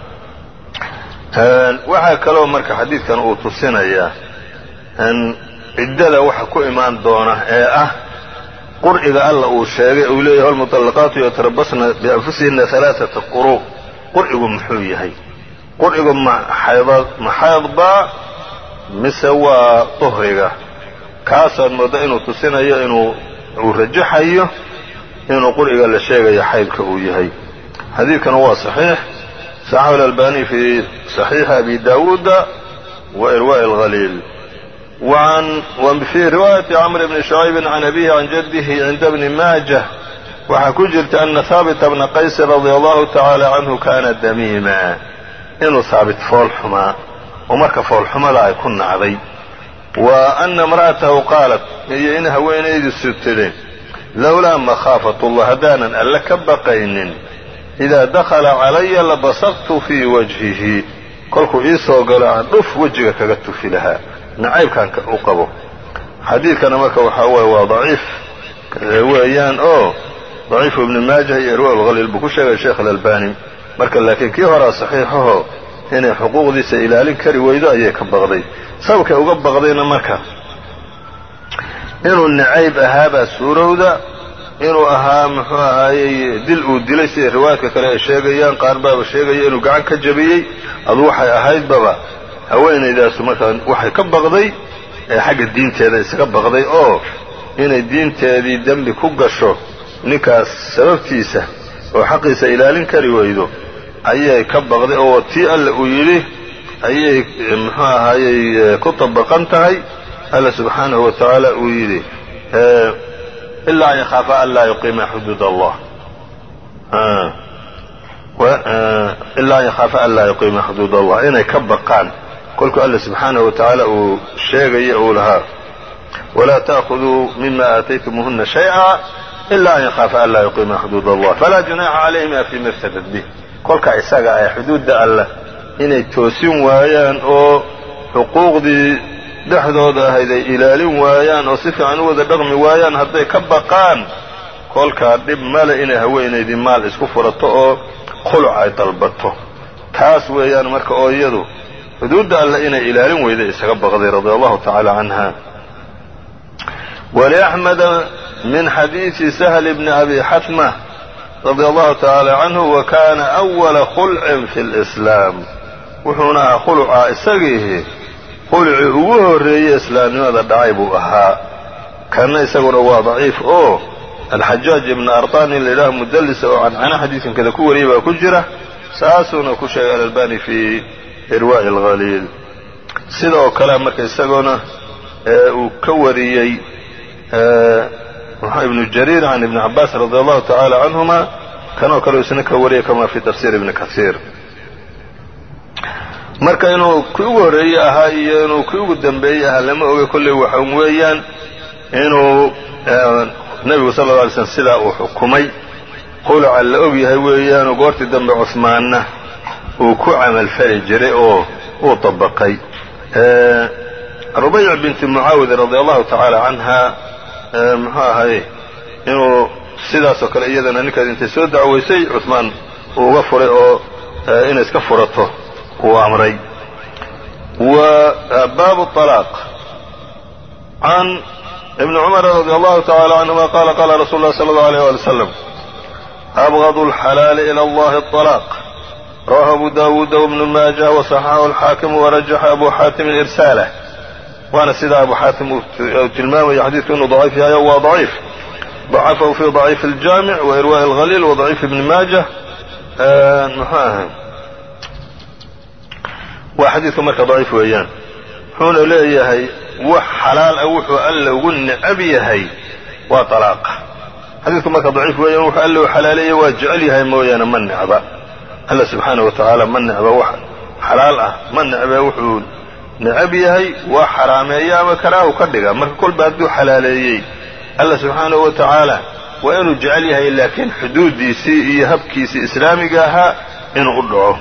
waxaa kaloo marka xadiidkan uu tusinayaa ciddada waxa ku imaan doona ee ah qur'iga alla uu sheegay uu leeyahay almutallaqaatu yatarabasna bianfusihinna alaaata quru' qur'igu muxuu yahay? qur'igu ma xaydbaa mise waa tuhriga? kaasaad moodda inuu tusinayo inuu uu rajaxayo inuu qur'iga la sheegayo xaydka uu yahay. xadiidkana waa saxiix صححه الألباني في صحيح أبي داود وإرواء الغليل. وعن وفي رواية عمرو بن شعيب عن أبيه عن جده عند ابن ماجه waxaa ku jirta أن ثابت بن qays رضي الله تعالى عنه كان damiima inuu haabit fool xumaa oo marka foolxumada ay ku nacday. وأن امرأته qaalat iyo in haweenaydiisu tidhi lowlaa makhaafat الlah haddaanan alle ka baqaynin idaa dakhala calaya labasaqtu fii wajhihi kolkuu ii soo galo aan dhuf wejiga kaga tufi lahaa nacaybkaan u qabo. xadiidkana marka waxaa waye waa daciif weeyaan oo daciifu ibni maajah iyo irwa alghaliil buu ku sheegay sheekh alalbani. marka laakiin kii horaa saxiixaho inay xuquuqdiisa ilaalin kari weydo ayay ka baqday. sababkay uga baqdayna marka inuu nacayb ahaabaa suurowda inuu ahaa muxuu ahaayey dil uu dilay sida riwaayadka kale ay sheegayaan qaar baaba sheegaya inuu gacan ka jabiyey adu waxay ahaydbaba haweenaydaasu markaa waxay ka baqday ee xagga diinteeda isaga baqday oo inay diinteedii dembi ku gasho ninkaas sababtiisa oo xaqiisa ilaalin kari weydo ayay ka baqday oo tii alle uu yidhi ayay muxuu ahaayey ku tabaqan tahay. alla subxaanahu wa tacaala uu yidhi ilaa an yakhaafa an laa yuqiima xuduud allah ilaa an yakhaafa an laa yuqiima xuduud allah inay ka baqaan kolkuu alla subxaanahu wa tacaala uu sheegaya uu lahaa walaa ta'khuduu mima aataytumuuhuna shay'a ilaa an yakhaafa an laa yuqiima xuduud allah falaa junaaxa calayhima fima iftadat bih. kolka isaga ay xuduudda alla inay toosin waayaan oo xuquuqdii dhexdooda ahayd ay ilaalin waayaan oo si fiican u wada dhaqmi waayaan hadday ka baqaan kolkaa dhib male inay haweenaydii maal isku furato oo khuluc ay dalbato. taas weeyaan marka oo iyadu xuduudda alle inay ilaalin weyday isaga baqday radia allahu tacaala canha. ولأحمد من حديث سهل بن أبي حتمة رضي الله تعالى عنه وكان أول خلع في الإسلام وحونا خلع إساقيه خلع أوه الرئي إسلام هذا دعيب أها كان إساقنا هو ضعيف أوه الحجاج بن أرطان اللي له مدلس عن عن حديث كذا كوريبا كجرة ساسونا كشيء الألباني في إرواء الغليل سيدا كلام مركز إساقنا وكوريي ابن جرير عن ابن عباس رضي الله تعالى عنهما كانوا كانوا يسنكوريه كما في تفسير ابن كثير. marka inuu ku horeeyay ahaa iyo inuu ku dambeeyay ahaa lama oga kulli waxa weeyaan inuu nabigu sallallahu alayhi wasallam sida uu xukumay qulaca la og yahay weeyaan goortii dambe Uthmaanna uu ku amal fali jiray oo uu tabaqay. Rubay'a bint Muawid radiyallahu ta'ala anha maxaa ahay inuu sidaas oo kale iyadana ninkeeda intay soo dacweysay Uthmaan uu uga furay oo inay iska furato uu amray. وباب الطلاق عن ابن عمر رضي الله تعالى عنهما قال قال رسول الله صلى الله عليه وسلم أبغض الحلال إلى الله الطلاق رواه أبو داود وابن ماجه وصححه الحاكم ورجح أبو حاتم إرساله. وأنا سيدة أبو حاتم تلمامي حديث أنه ضعيف يا هو ضعيف ضعفه في ضعيف الجامع وإرواء الغليل وضعيف ابن ماجه آه وحديث مركة ضعيف ويان حون ليهي وحلال أوحو ألا وقلن أبيهي وطلاق حديث مركة ضعيف ويان وحو ألا وحلالي واجعليهي مويانا من نعبا الله سبحانه وتعالى من نعبا وحل حلال من نعبا وحو نعبيهي وحرامي وكراه كدقا مركة كل بادو حلالي الله سبحانه وتعالى وإنه جعليهي لكن حدودي سي هبكي سي إسلامي قاها إنه قدعوه.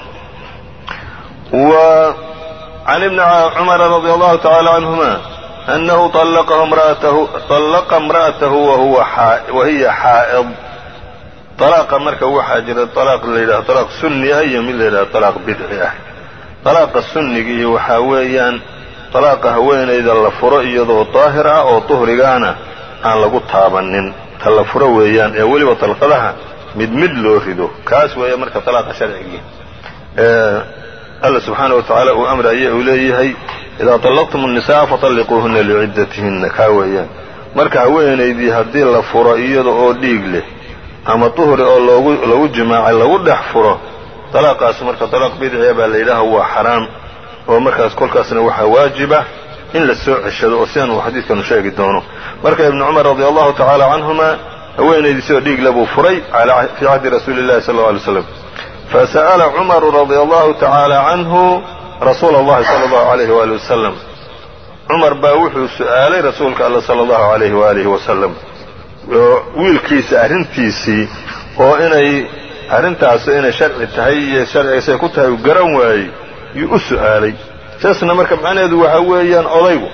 وعن ابن عمر رضي الله تعالى عنهما أنه طلق امرأته طلق امرأته وهو حائض وهي حائض طلاق مركه وحاجر الطلاق اللي طلاق سني أي من اللي طلاق بدعي طلاق السني وحاويا طلاق هوين إذا اللفر إيضا طاهرة أو طهرقانا أن لقو طابنن تلفر ويان أولي وطلق لها مدمد له ردو كاس ويا مركه طلاق شرعي اه الله سبحانه وتعالى أمر إليه إذا طلقتم النساء فطلقوهن لعدتهن كاويان marka haweenaydii hadii la furo iyada oo dhiig leh ama tuhri oo loogu lagu jimaacay lagu dhex furo talaaqaas marka talaaq bidci baa la yiraahdaa waa xaraam oo markaas kolkaasna waxa waajiba in la soo ceshado oo saan xadiidkan sheegi doono. marka ibn Umar radiyallahu ta'ala anhuma haweenaydii soo dhiig leh buu furay ala fi ahdi rasuulillaah sallallahu alayhi wasallam. فسأل عمر رضي الله تعالى عنه رسول الله صلى الله عليه وآله وسلم عمر باوحو سؤالي رسولك الله صلى الله عليه وآله وسلم ويلكيس أرنتيسي وإني أرنتاس إني شرع تهي شرع سيكوتها يقرن واي يؤسؤالي سيسنا مركب أنا ذو حويا أضيبه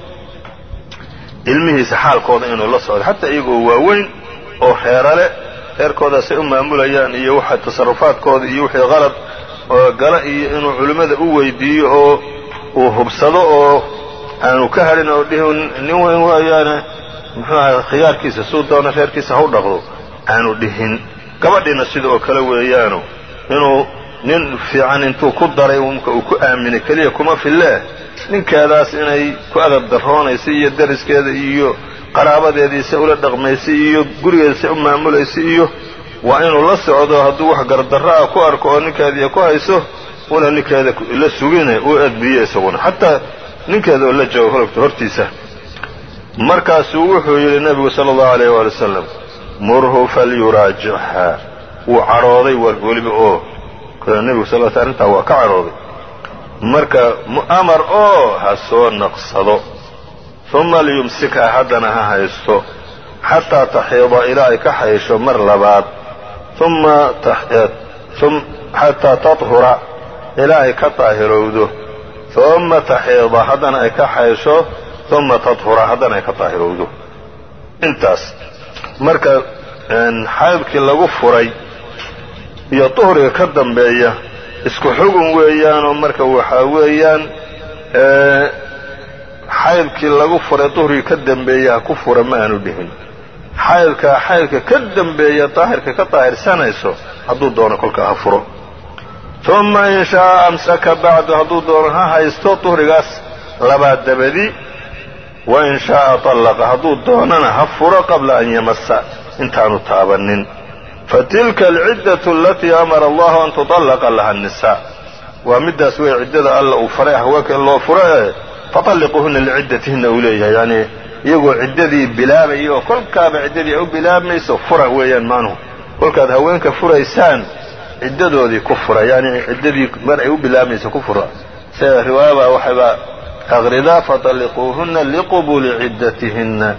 علمه سحال قوض إنه الله صعود حتى يقول واوين أو خيرالي heerkooda say u maamulayaan iyo waxa tasarrufaadkooda iyo wixii qalad oo gala iyo inuu culimada u weydiiyo oo uu hubsado oo aanu ka harin oo dhihin nin weyn waayana muxuu khiyaarkiisa soo doona reerkiisa ha u dhaqdo aanu dhihin. gabadhina sidoo oo kale weeyaano inuu nin fiican intuu ku daray uu ku aaminay kaliya kuma filaa ninkaadaas inay ku adab daroonayso iyo dariskeeda iyo qaraabadeediisa ula dhaqmaysi iyo gurigeeda u maamulaysi iyo waa inuu la socdo hadduu wax gardarra ku arko oo ninkeeda ku hayso una ninkeeda la sugine uu adbiyo isaguna hatta ninkeeda oo la joogo hologta hortiisa. markaas uu wuxuu yiri nabiga sallallahu alayhi wa sallam murhu falyuraji'ha wa arooday waliba oo nabiga sallallahu alayhi wa sallam waa ka arooday marka mu'amar oo ha soo naqsado ثم ليمسكها حدنا هايستو حتى تحيض إلى كحيش مر لباد ثم تحيض ثم حتى تطهر ilaa ay ka daahirowdo uma taxiida haddana ay ka xaysho uma tadhura haddana ay ka daahirowdo intaas marka xaydkii lagu furay iyo duhriga ka dambeeya isku xugun weeyaanoo marka waxaa weeyaan xaydkii lagu furay duhriga ka dambeeya ha ku fura ma aanu dhihin xaydkaa xaydka ka dambeeya daahirka ka daahirsanayso hadduu doono kolka ha furo uma in shaaa amsaka bacdu hadduu doono ha haysto duhrigaas labaad dabadi wa in shaaa طallaqa hadduu doonana ha furo qabla an yamasa intaanu taabanin fatilka alciddatu alatii amara allahu an tuطallaqa laha الnisaa waa middaas wey ciddada alla uu faray haweenka in loo furo ee faطalliquuhuna liciddatihinna uu leeyahay yani iyagoo ciddadii bilaabaya oo kolkaaba ciddadii ay u bilaabmayso fura weeyaan maanuhu kolkaad haweenka furaysaan ciddadoodii ku fura yani ciddadii mar ay u bilaabmayso ku fura sida riwaayaba waxayba aqridaa faطalliquuhuna liqubuli ciddatihinna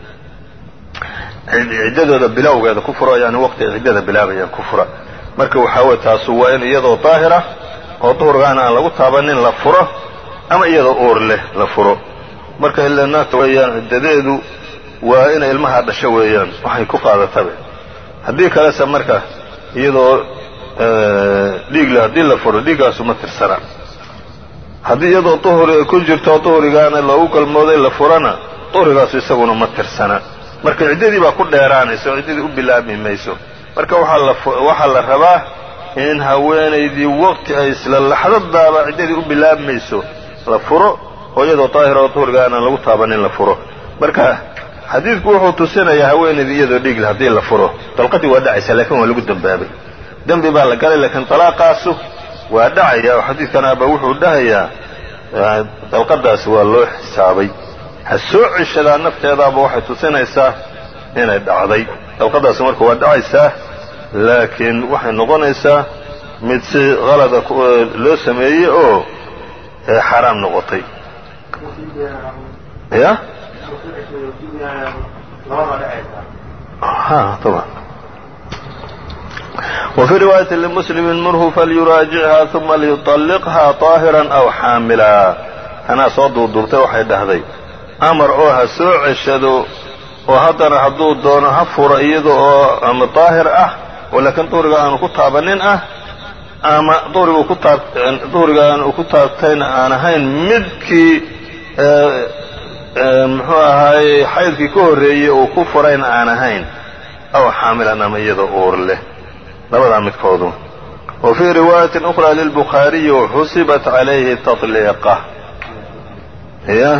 ciddadooda bilowgeeda ku fura yani waqti ay ciddada bilaabayaan ku fura marka waxaa wey taasu waa in iyadoo daahira oo duhurgaana aan lagu taabanin la furo ama iyadoo uur leh la furo marka ilaa naagta weeyaan ciddadeedu waa inay ilmaha dhasho weeyaan waxay ku qaadatabe haddii kalese marka iyadoo dhiig le haddii la furo dhiiggaasu ma tirsana haddii iyadoo duhri ku jirto duhrigaana loogu galmooday la furana duhrigaasu isaguna ma tirsana marka ciddadii baa ku dheeraanaysa oo ciddadii u bilaabmi mayso marka waxaa la rabaa in haweenaydii waqti ay isla laxdadaaba ciddadii u bilaabmayso la furo oo iyadoo daahir oo duhrigaana lagu taabanin la furo marka xadiidku wuxuu tusinayaa haweenaydii iyadoo dhiigle haddii la furo dalqadii waa dhacaysa laakiin waa lagu dembaabay dembi baa la galay laakiin talaaqaasu waa dhacaya oo xadiidkan aba wuxuu dhahayaa dalqadaasi waa loo xisaabay ha soo ceshadaa nafteedaaba waxay tusinaysaa inay dhacday dalqadaasi marka waa dhacaysaa laakiin waxay noqonaysaa mid si qalada loo sameeyey oo xaaraam noqotay ya طبعا وفي رواية لمسلم mrhu فlyuraaجعha ثuma lيطلقha طاahiرا أو xاamila anaa soo duuduubtay waxay dhahday amar oo ha soo ceshado oo haddana hadduu doono ha furo iyada oo ama طaahir ah oo laakiin duhriga aanu ku taabanin ah ama duhriga aanu ku taabtayna aan ahayn midkii muxuu ahaayey xaydkii ka horreeyey uu ku furayna aan ahayn aw xaamilan ama iyada uur leh labadaa midkoodu wa fii riwaayatin ukhraa lilbukhaariyi xusibat calayhi taطliiqa ya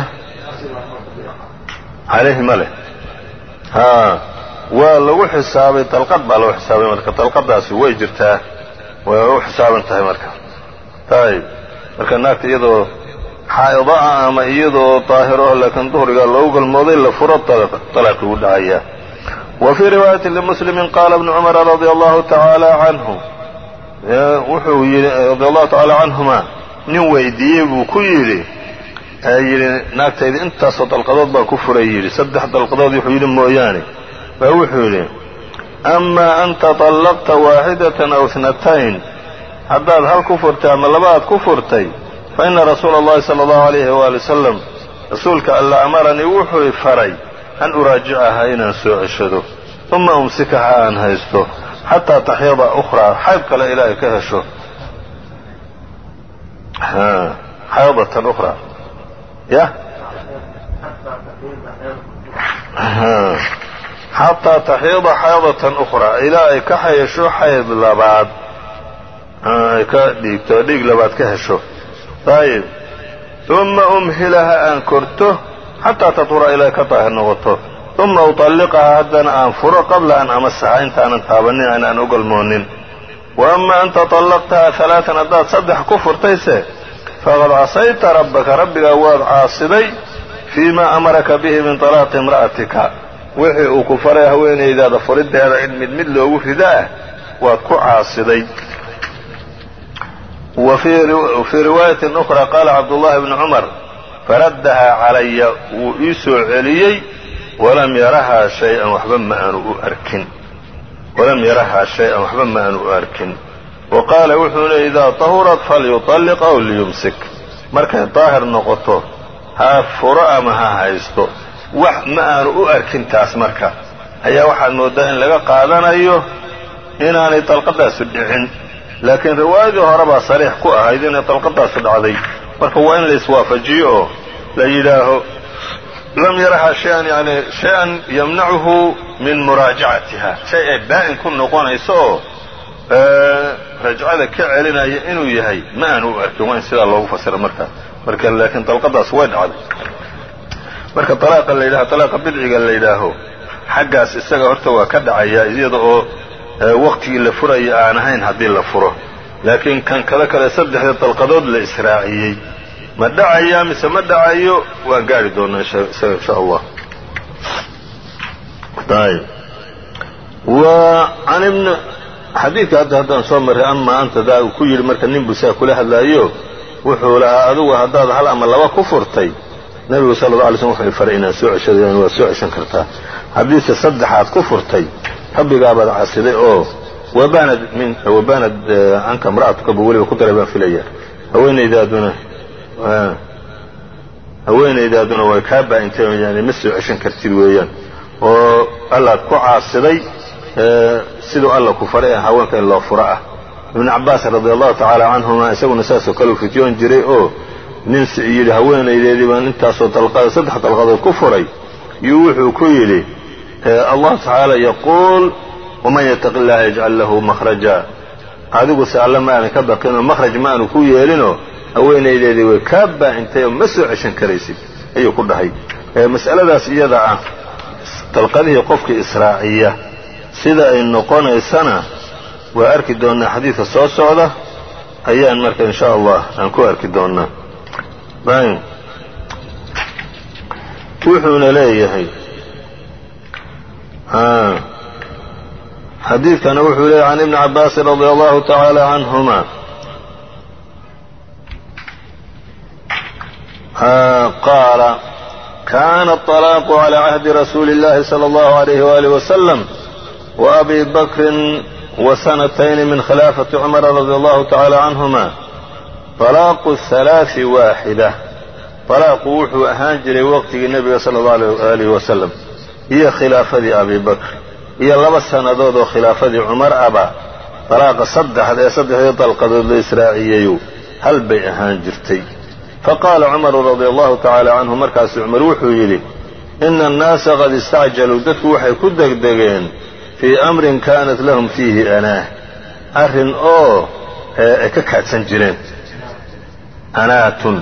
calayhi ma leh haa waa lagu xisaabay dalqad baa lagu xisaabay marka dalqadaasi way jirtaa way u xisaaban tahay marka ayib marka naagta iyadoo xaa'ido ah ama iyadoo daahiro laakiin duhriga loogu galmooday la furo talaaqi u dhacaya wa fii riwaayati limuslimin qaala ibnu cumara radia allahu tacaala canhu wuxuu yidhi radia allahu tacaala canhuma nin weydiiyey buu ku yidhi yidhi naagtayda intaasoo dalqadood baa ku furay yidhi saddex dalqadood wuxuu yidhi mooyaane baa wuxuu yidhi amaa anta طallaqta waaxidatan aw اثnatayn haddaad hal ku furtay ama labaad ku furtay faina rasuula اllahi salى اllahu alayhi waali wasalam rasuulka alla amaranii wuxuu faray an uraajicaha inaan soo ceshado uma umsikaha aan haysto xataa taxyada ukhraa xayd kale ilaahay ka hesho xaydatan ukhraa ya xataa taxiida xaydatan ukhraa ilaa ay ka hesho xayd labaad ay ka dhiigto dhiig labaad ka hesho ayib uma umhilaha aan korto xataa tatura ilaa ka daahir noqoto uma uطalliqaha haddana aan furo qabla an amasaha intaanan taabanin an aan u galmoonin wa ama anta طallaqtaha alaaan haddaad saddex ku furtayse faqad casayta rabbaka rabbigaa waad caasiday fii ma amaraka bihi min طalaaqi imra'atika wixii uu ku faray haweenaydaada furiddeeda in mid mid loogu rido ah waad ku caasiday wa fii riwaayatin ukhraa qaala cabdullahi bnu cumar faraddahaa calaya wuu ii soo celiyey walam yarahaa shay-an waxba ma aanu u arkin walam yarahaa shay-an waxba ma aanu u arkin wa qaala wuxuu leey idaa tahurat falyuطalliq aw liyumsik markay daahir noqoto ha furo ama ha haysto wax ma aanu u arkin taas marka ayaa waxaad moodaa in laga qaadanayo inaanay dalqadaasu dhicin laakiin riwaayadii hore baa sariix ku ahayd inay dalqadaasu dhacday marka waa in la iswaafajiyo oo la yidhaaho lam yaraha shay-an yani shay-an yamnacuhu min muraajacatiha shay ay baa'in ku noqonayso oo rajcada ka celinaya inuu yahay ma aanu u arkin waa in sidaa loogu fasira marka marka laakiin dalqadaas way dhacday marka talaaqa la yidhaho talaaqa bidciga la yidhaaho xaggaas isaga horta waa ka dhacayaa iyada oo waqtigii la furaya aan ahayn haddii la furo laakiin kan kada kale saddexda dalqadood la israaciyey ma dhacaya mise ma dhacayo waan gaari doonaa isaga insha allah ayb wa can ibn xadiidka hadda haddaan soo marray ama anta daa uu ku yidhi marka nin buu saa kula hadlaayo wuxuu lahaa adigu haddaad hal ama laba ku furtay nebigu sala alla alay slm wuxuu faray inaad soo ceshadayaan waad soo ceshan kartaa haddiise saddexaad ku furtay rabbigaabaad casiday oo wabaanad min wabaanad canka imra'atuka buu weliba ku daray baan filaya haweenaydaaduna haweenaydaaduna way kaa baa'intay yani ma soo ceshan kartid weeyaan oo allaad ku caasiday siduu alla ku faray haweenka in loo furo ah ibnu cabbaas radi allahu tacaala canhuma isaguna saasoo kale u fityoon jiray oo nin yidhi haweenaydeedii baan intaasoo dalqada saddex dalqadood ku furay yuu wuxuu ku yidhi allahu tacaala yaquul waman yataqi illaha yajcal lahu makhraja adigu se alle ma aanan ka baqinoo makhraj ma aanu ku yeelinoo haweenaydeedii way kaa baa'intay oo ma soo ceshan karaysid ayuu ku dhahay mas'aladaas iyada ah dalqadihii qofkii israaciya sida ay noqonaysana waa arki doonnaa xadiidka soo socda ayaan marka in sha allah aan ku arki doonnaa wuxuuna leeyahay xadiidkana wuxuu leeyahy can ibni cabbaasin radi allahu tacaala canhuma qaala kana aطalaaqu calى cahdi rasuuli اllahi salى اllahu alayh walih wasalam وabi bakrin wasanatayni min khilaafati cumara radi allahu tacaala canhuma طalaaqu halaaثi waaxida طalaaqu wuxuu ahaan jiray waqtigii nebiga sala allahu alayh wasalam iyo khilaafadii abi bakr iyo laba sannadood oo khilaafadii cumar aba طalaaqa saddexda ee saddexdii dalqadood la israaciyeyu hal bay ahaan jirtay faqaala cumaru radia allahu tacaala canhu markaasu cumar wuxuu yidhi ina annaasa qad istacjaluu dadku waxay ku degdegeen fii amrin kaanat lahum fiihi anaah arrin oo ay ka kaadsan jireen anaatun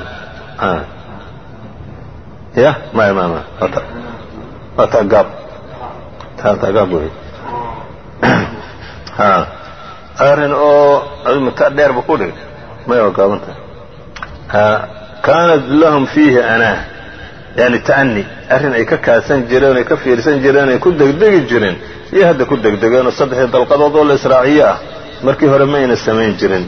ya maya mama waa taagaab taagaab wey arrin oo ta dheerba ku dhig maya waa gaabanta kaanat lahum fiihi anaah yani ta'ani arrin ay ka kaadsan jireen ay ka fiirsan jireen ay ku degdegi jireen iyo hadda ku degdegeenoo saddexdii dalqadood oo la israaciye ah markii hore ma ayna samayn jirin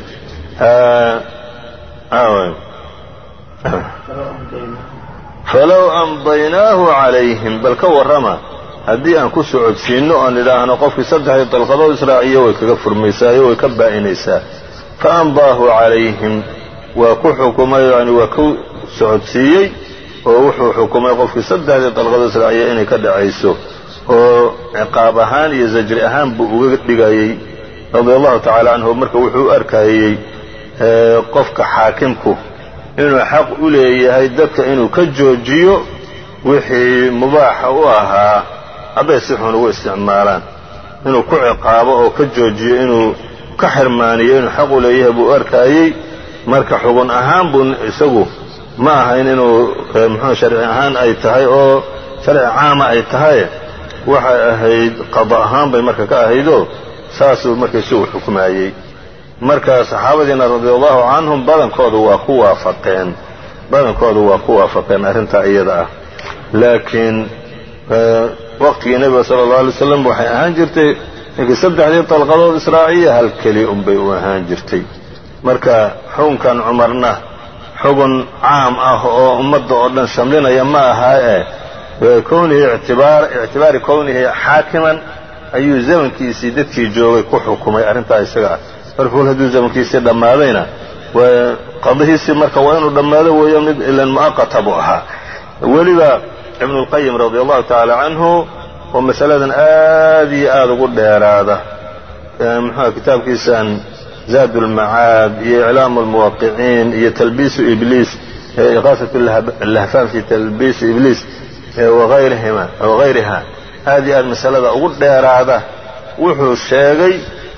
falow amdaynaahu calayhim bal ka warrama haddii aan ku socodsiinno oon idhaahno qofkii saddexdii dalqadood israaciye way kaga furmaysaayo way ka baa'inaysaa fa amdaahu calayhim waa ku xukumay yani waa ku socodsiiyey oo wuxuu xukumay qofkii saddexdii dalqadood israaciye inay ka dhacayso oo ciqaab ahaan iyo zajri ahaan buu uga dhigayey radia allahu tacaala canhu marka wuxuu u arkayey qofka xaakimku inuu xaq u leeyahay dadka inuu ka joojiyo wixii mubaaxa u ahaa hadday si xun ugu isticmaalaan inuu ku ciqaabo oo ka joojiyo inuu ka xirmaaniyo inuu xaq u leeyahay buu u arkayey marka xugun ahaan buu isagu ma ahayn inuu muxuu sharci ahaan ay tahay oo sharci caama ay tahay waxay ahayd qada ahaan bay marka ka ahaydoo saasuu markaysu u xukumayey marka saxaabadiina radia allahu canhum badankoodu waa ku waafaqeen badankoodu waa ku waafaqeen arrintaa iyada ah laakiin waqtigii nebiga sala allahu alay wasalam waxay ahaan jirtay ninkii saddexdii dalqadood israaciya hal keliya unbay u ahaan jirtay marka xukunkan cumarna xugun caam ah oo ummadda oo dhan shamlinaya ma ahaa ee kownihi ictibaari kownihi xaakiman ayuu zamankiisii dadkii joogay ku xukumay arrintaa isaga ah markuu hadduu zamankiisii dhammaadayna waa qadihiisii marka waa inuu dhammaado weeyo mid ilan mu'aqata buu ahaa. weliba ibnu اlqayim radi allahu tacaala canhu oo masaladan aad iyo aad ugu dheeraada muxua kitaabkiisan zaad اlmacaad iyo iclaamu اlmuwaqiciin iyo talbiisu ibliis iqaasat lahfaan fi talbiisi ibliis waغayrihima wagayriha aad iyo aad masalada ugu dheeraada wuxuu sheegay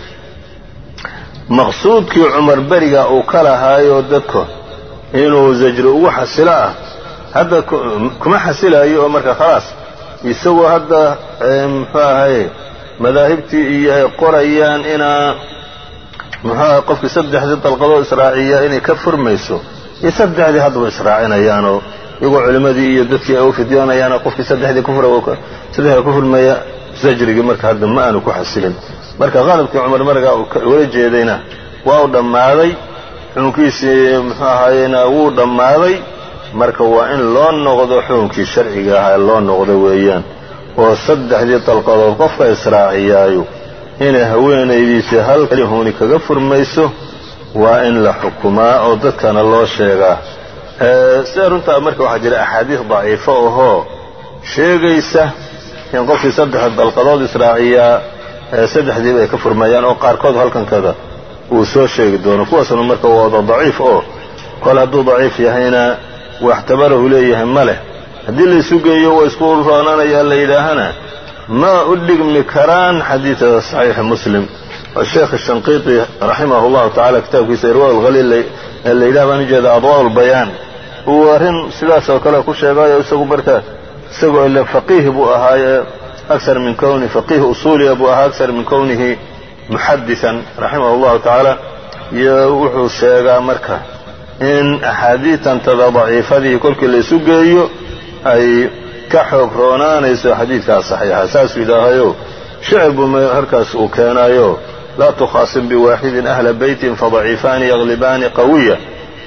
maqsuudkii cumar beriga uu ka lahaayo dadka inuu zajri ugu xasilo ah hadda kuma xasilayo oo marka khalaas isagoo hadda muxuu ahaye madaahibtii iyo ay qorayaan inaa muxuuaha qofkii saddexdii dalqadoo israaciya inay ka furmayso iyo saddexdii haddaba israacinayaanoo iyagoo culimmadii iyo dadkii ay u fidyoonayaan qofkii saddexdii saddexda ku furmaya zajrigii marka hadda ma aanu ku xasilin. marka qalabkii cumar margaa ula jeedayna waa u dhammaaday xukunkiisii muxuu ahaayena wuu dhammaaday. marka waa in loo noqdo xukunkii sharciga ahaa loo noqdo weeyaan oo saddexdii dalqadood qofka israaciyaayo inay haweenaydiisii hal kalihuni kaga furmayso waa in la xukumaa oo dadkana loo sheegaa. sida runtaa marka waxaa jira axaadiis daciifo ahoo sheegaysa in qofkii saddex dalqadood israaciyaa saddexdiiba ay ka furmayaan oo qaarkood halkankada uu soo sheegi doono. kuwaasna marka waa wada daciif oo kol hadduu daciif yahayna waxtabarahu leeyahay ma leh. haddii laysu geeyo waa isku roonanayaa la yidhaahana ma u dhigmi karaan xadiida saxiixi muslim. sheekh shanqiiti raximahu llahu tacala kitaabkiisa irwaa lhaliil la yidhaha baan ujeeda adwaa lbayaan uu arrin sidaas oo kale ku sheegayo isagu marka isagoo ila faqiih buu ahaaye akar min kowni faqiih usuuliya buu ahaa akar min kownihi muxadisan raximahu llahu tacaala. iyo wuxuu sheegaa marka in axaadiitantada daciifadii kolkii laysu geeyo ay ka xoog roonaanayso xadiidkaas saxiixa. saasuu yidhaahayo shicir buu harkaas uu keenaayo laa tukhaasim biwaaxidin ahla beytin fadaciifaani yaglibaani qawiya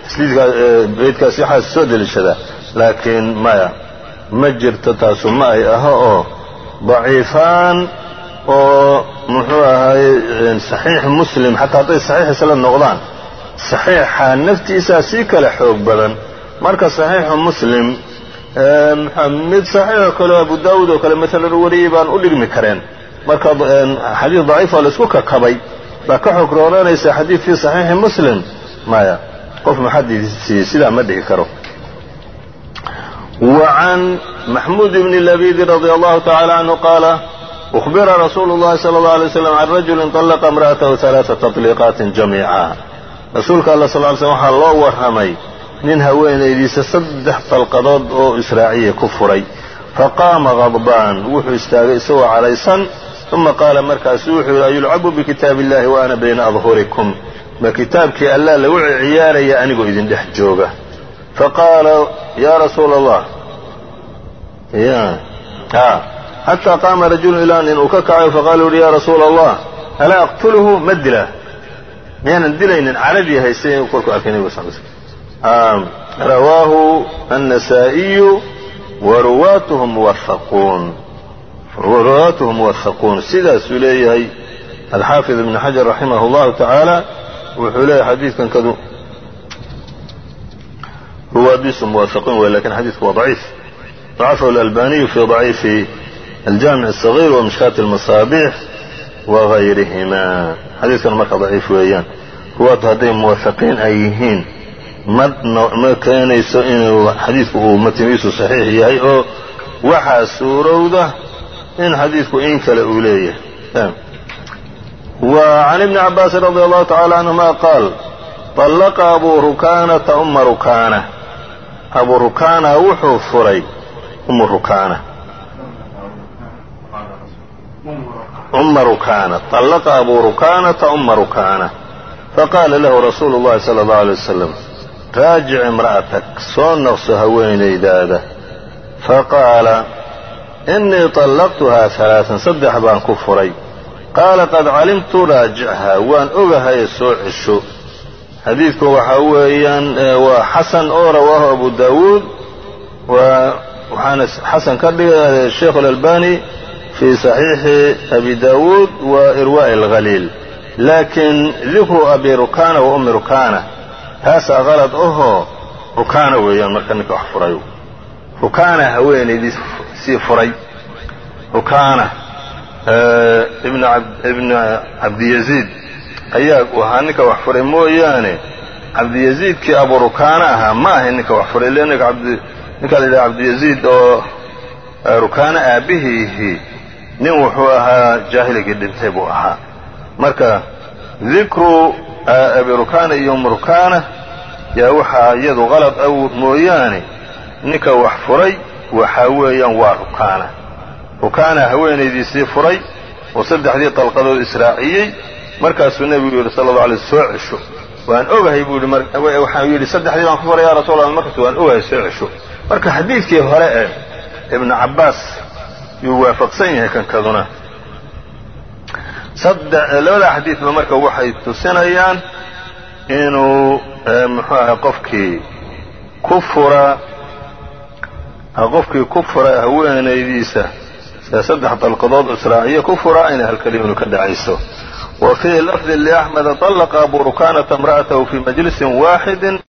beydkaas waxaas soo deliishadaa laakiin maya ma jirto taasu ma ay aho oo daciifaan oo muxuu ahaye saxiix muslim xataa hadday saxiix isla noqdaan saxiixa naftiisaa sii kale xoog badan. marka saxiixu muslim mid saxiixoo kale abu daawuud oo kale maalan wariyey baan u dhigmi kareen. marka xadiid daciifoo laisku kakabay baa ka xoog roonaanaysa xadiid fii saxiixi muslim maya qof muxadisi sidaa ma dhihi karo. وعن محمود بن لبيد رضي الله تعالى عنه قال أخبر رسول الله صلى الله عليه وسلم عن رجل طلق امرأته ثلاث تطليقات جميعا. rasuulka alla sal ly slm waxaa loo warramay nin haweenaydiisa saddex dalqadood oo israaciya ku furay. faqaama qadbaan wuxuu istaagay isagoo calaysan uma qaala markaasu wuxuu yidhi ayulcabu bikitaabi illahi wa ana bayna adhurikum ma kitaabkii allah lagu ciyaaraya anigoo idin dhex jooga. faqaala ya rasuula allah xataa qaama rajulu ilaa nin uu ka kacayo faqala uhi ya rasuula allah alaa aqtuluhu ma dilaa miyaanan dilaynin caradii haystay kolkuu arkay nebiga sal sl rawaahu annasaa'iyu waruwaatuhu muwahaquun waruwaatuhu muwahaquun sidaasuu leeyahay alxaafid ibn xajar raximah اllahu tacaala wuxuu leeyahay xadiidkan kadu ruwaadiisu muwahaqiin wey lakin xadiidku waa daciif ضacafahu اlalbaniyu fi ضaciifi aljaamic الصaغيir wa mishkaati اlmasaabiix wagayrihima. xadiidkan marka daciif weeyaan. ruwaaddu hadday muwafaqiin ay yihiin ma ma keenayso inuu xadiidku uu matnigiisu saxiix yahay oo waxaa suurowda in xadiidku in kale uu leeyahay. wa can ibni cabaasin radi allahu tacala canhuma qaal طallaqa abu rukaanata uma rukaana abu rukaana wuxuu furay umu rukaana uma rukaana طallaqa abu rukaanata uma rukaana faqaala lahu rasuulu اllahi salى اllahu alay wasalam raajic imra'atak soo noqso haweenaydaada. faqaala inii طallaqtuhaa ثalaaثan saddex baan ku furay. qaala qad calimtu raajichaa waan ogahay soo cesho. xadiidku waxaa weeyaan waa xasan oo rawaahu abu daawuud waxaana xasan ka dhigay sheikh اlalbani fii صaxiixi abi daawuud wa irwaaءi اlhaliil laakiin dikru abi rukaana wa ummi rukaana taasaa qalad ahoo rukaana weeyaan marka ninka wax furay rukaana haweenaydii sii furay rukaana ibna cabdiyaziid ayaa u ahaa ninka wax furay mooyaane cabdiyaziidkii abu rukaana ahaa ma ahay ninka wax furay le ninka la yidhaha cabdiyaziid oo rukaana aabbihiihi nin wuxuu ahaa jaahiligii dhintay buu ahaa marka dikru abi rukaana iyo um rukaana yaa waxaa iyadu qalad aw mooyaane ninka wax furay waxaa weeyaan waa rukaana rukaana haweenaydiisii furay oo saddexdii dalqadood israaciyey markaasuu nebigu yidhi sala allau alay soo cesho waan ogahay buu yidhi waxaan yidhi saddexdii baan ku furay yaa rasuul allah markaas waan ogahay soo cesho marka xadiidkii hore ee ibnu cabbaas yuu waafaqsan yahay kankaduna labada xadiidba marka waxay tusinayaan inuu muxuu ahay qofkii ku fura qofkii ku fura haweenaydiisa saddex dalqadood israaciya ku fura inay halkaliminu ka dhacayso wa fii lafdin liaxmeda طallaqa abu rukaanata imra'atahu fii majlisin waaxidin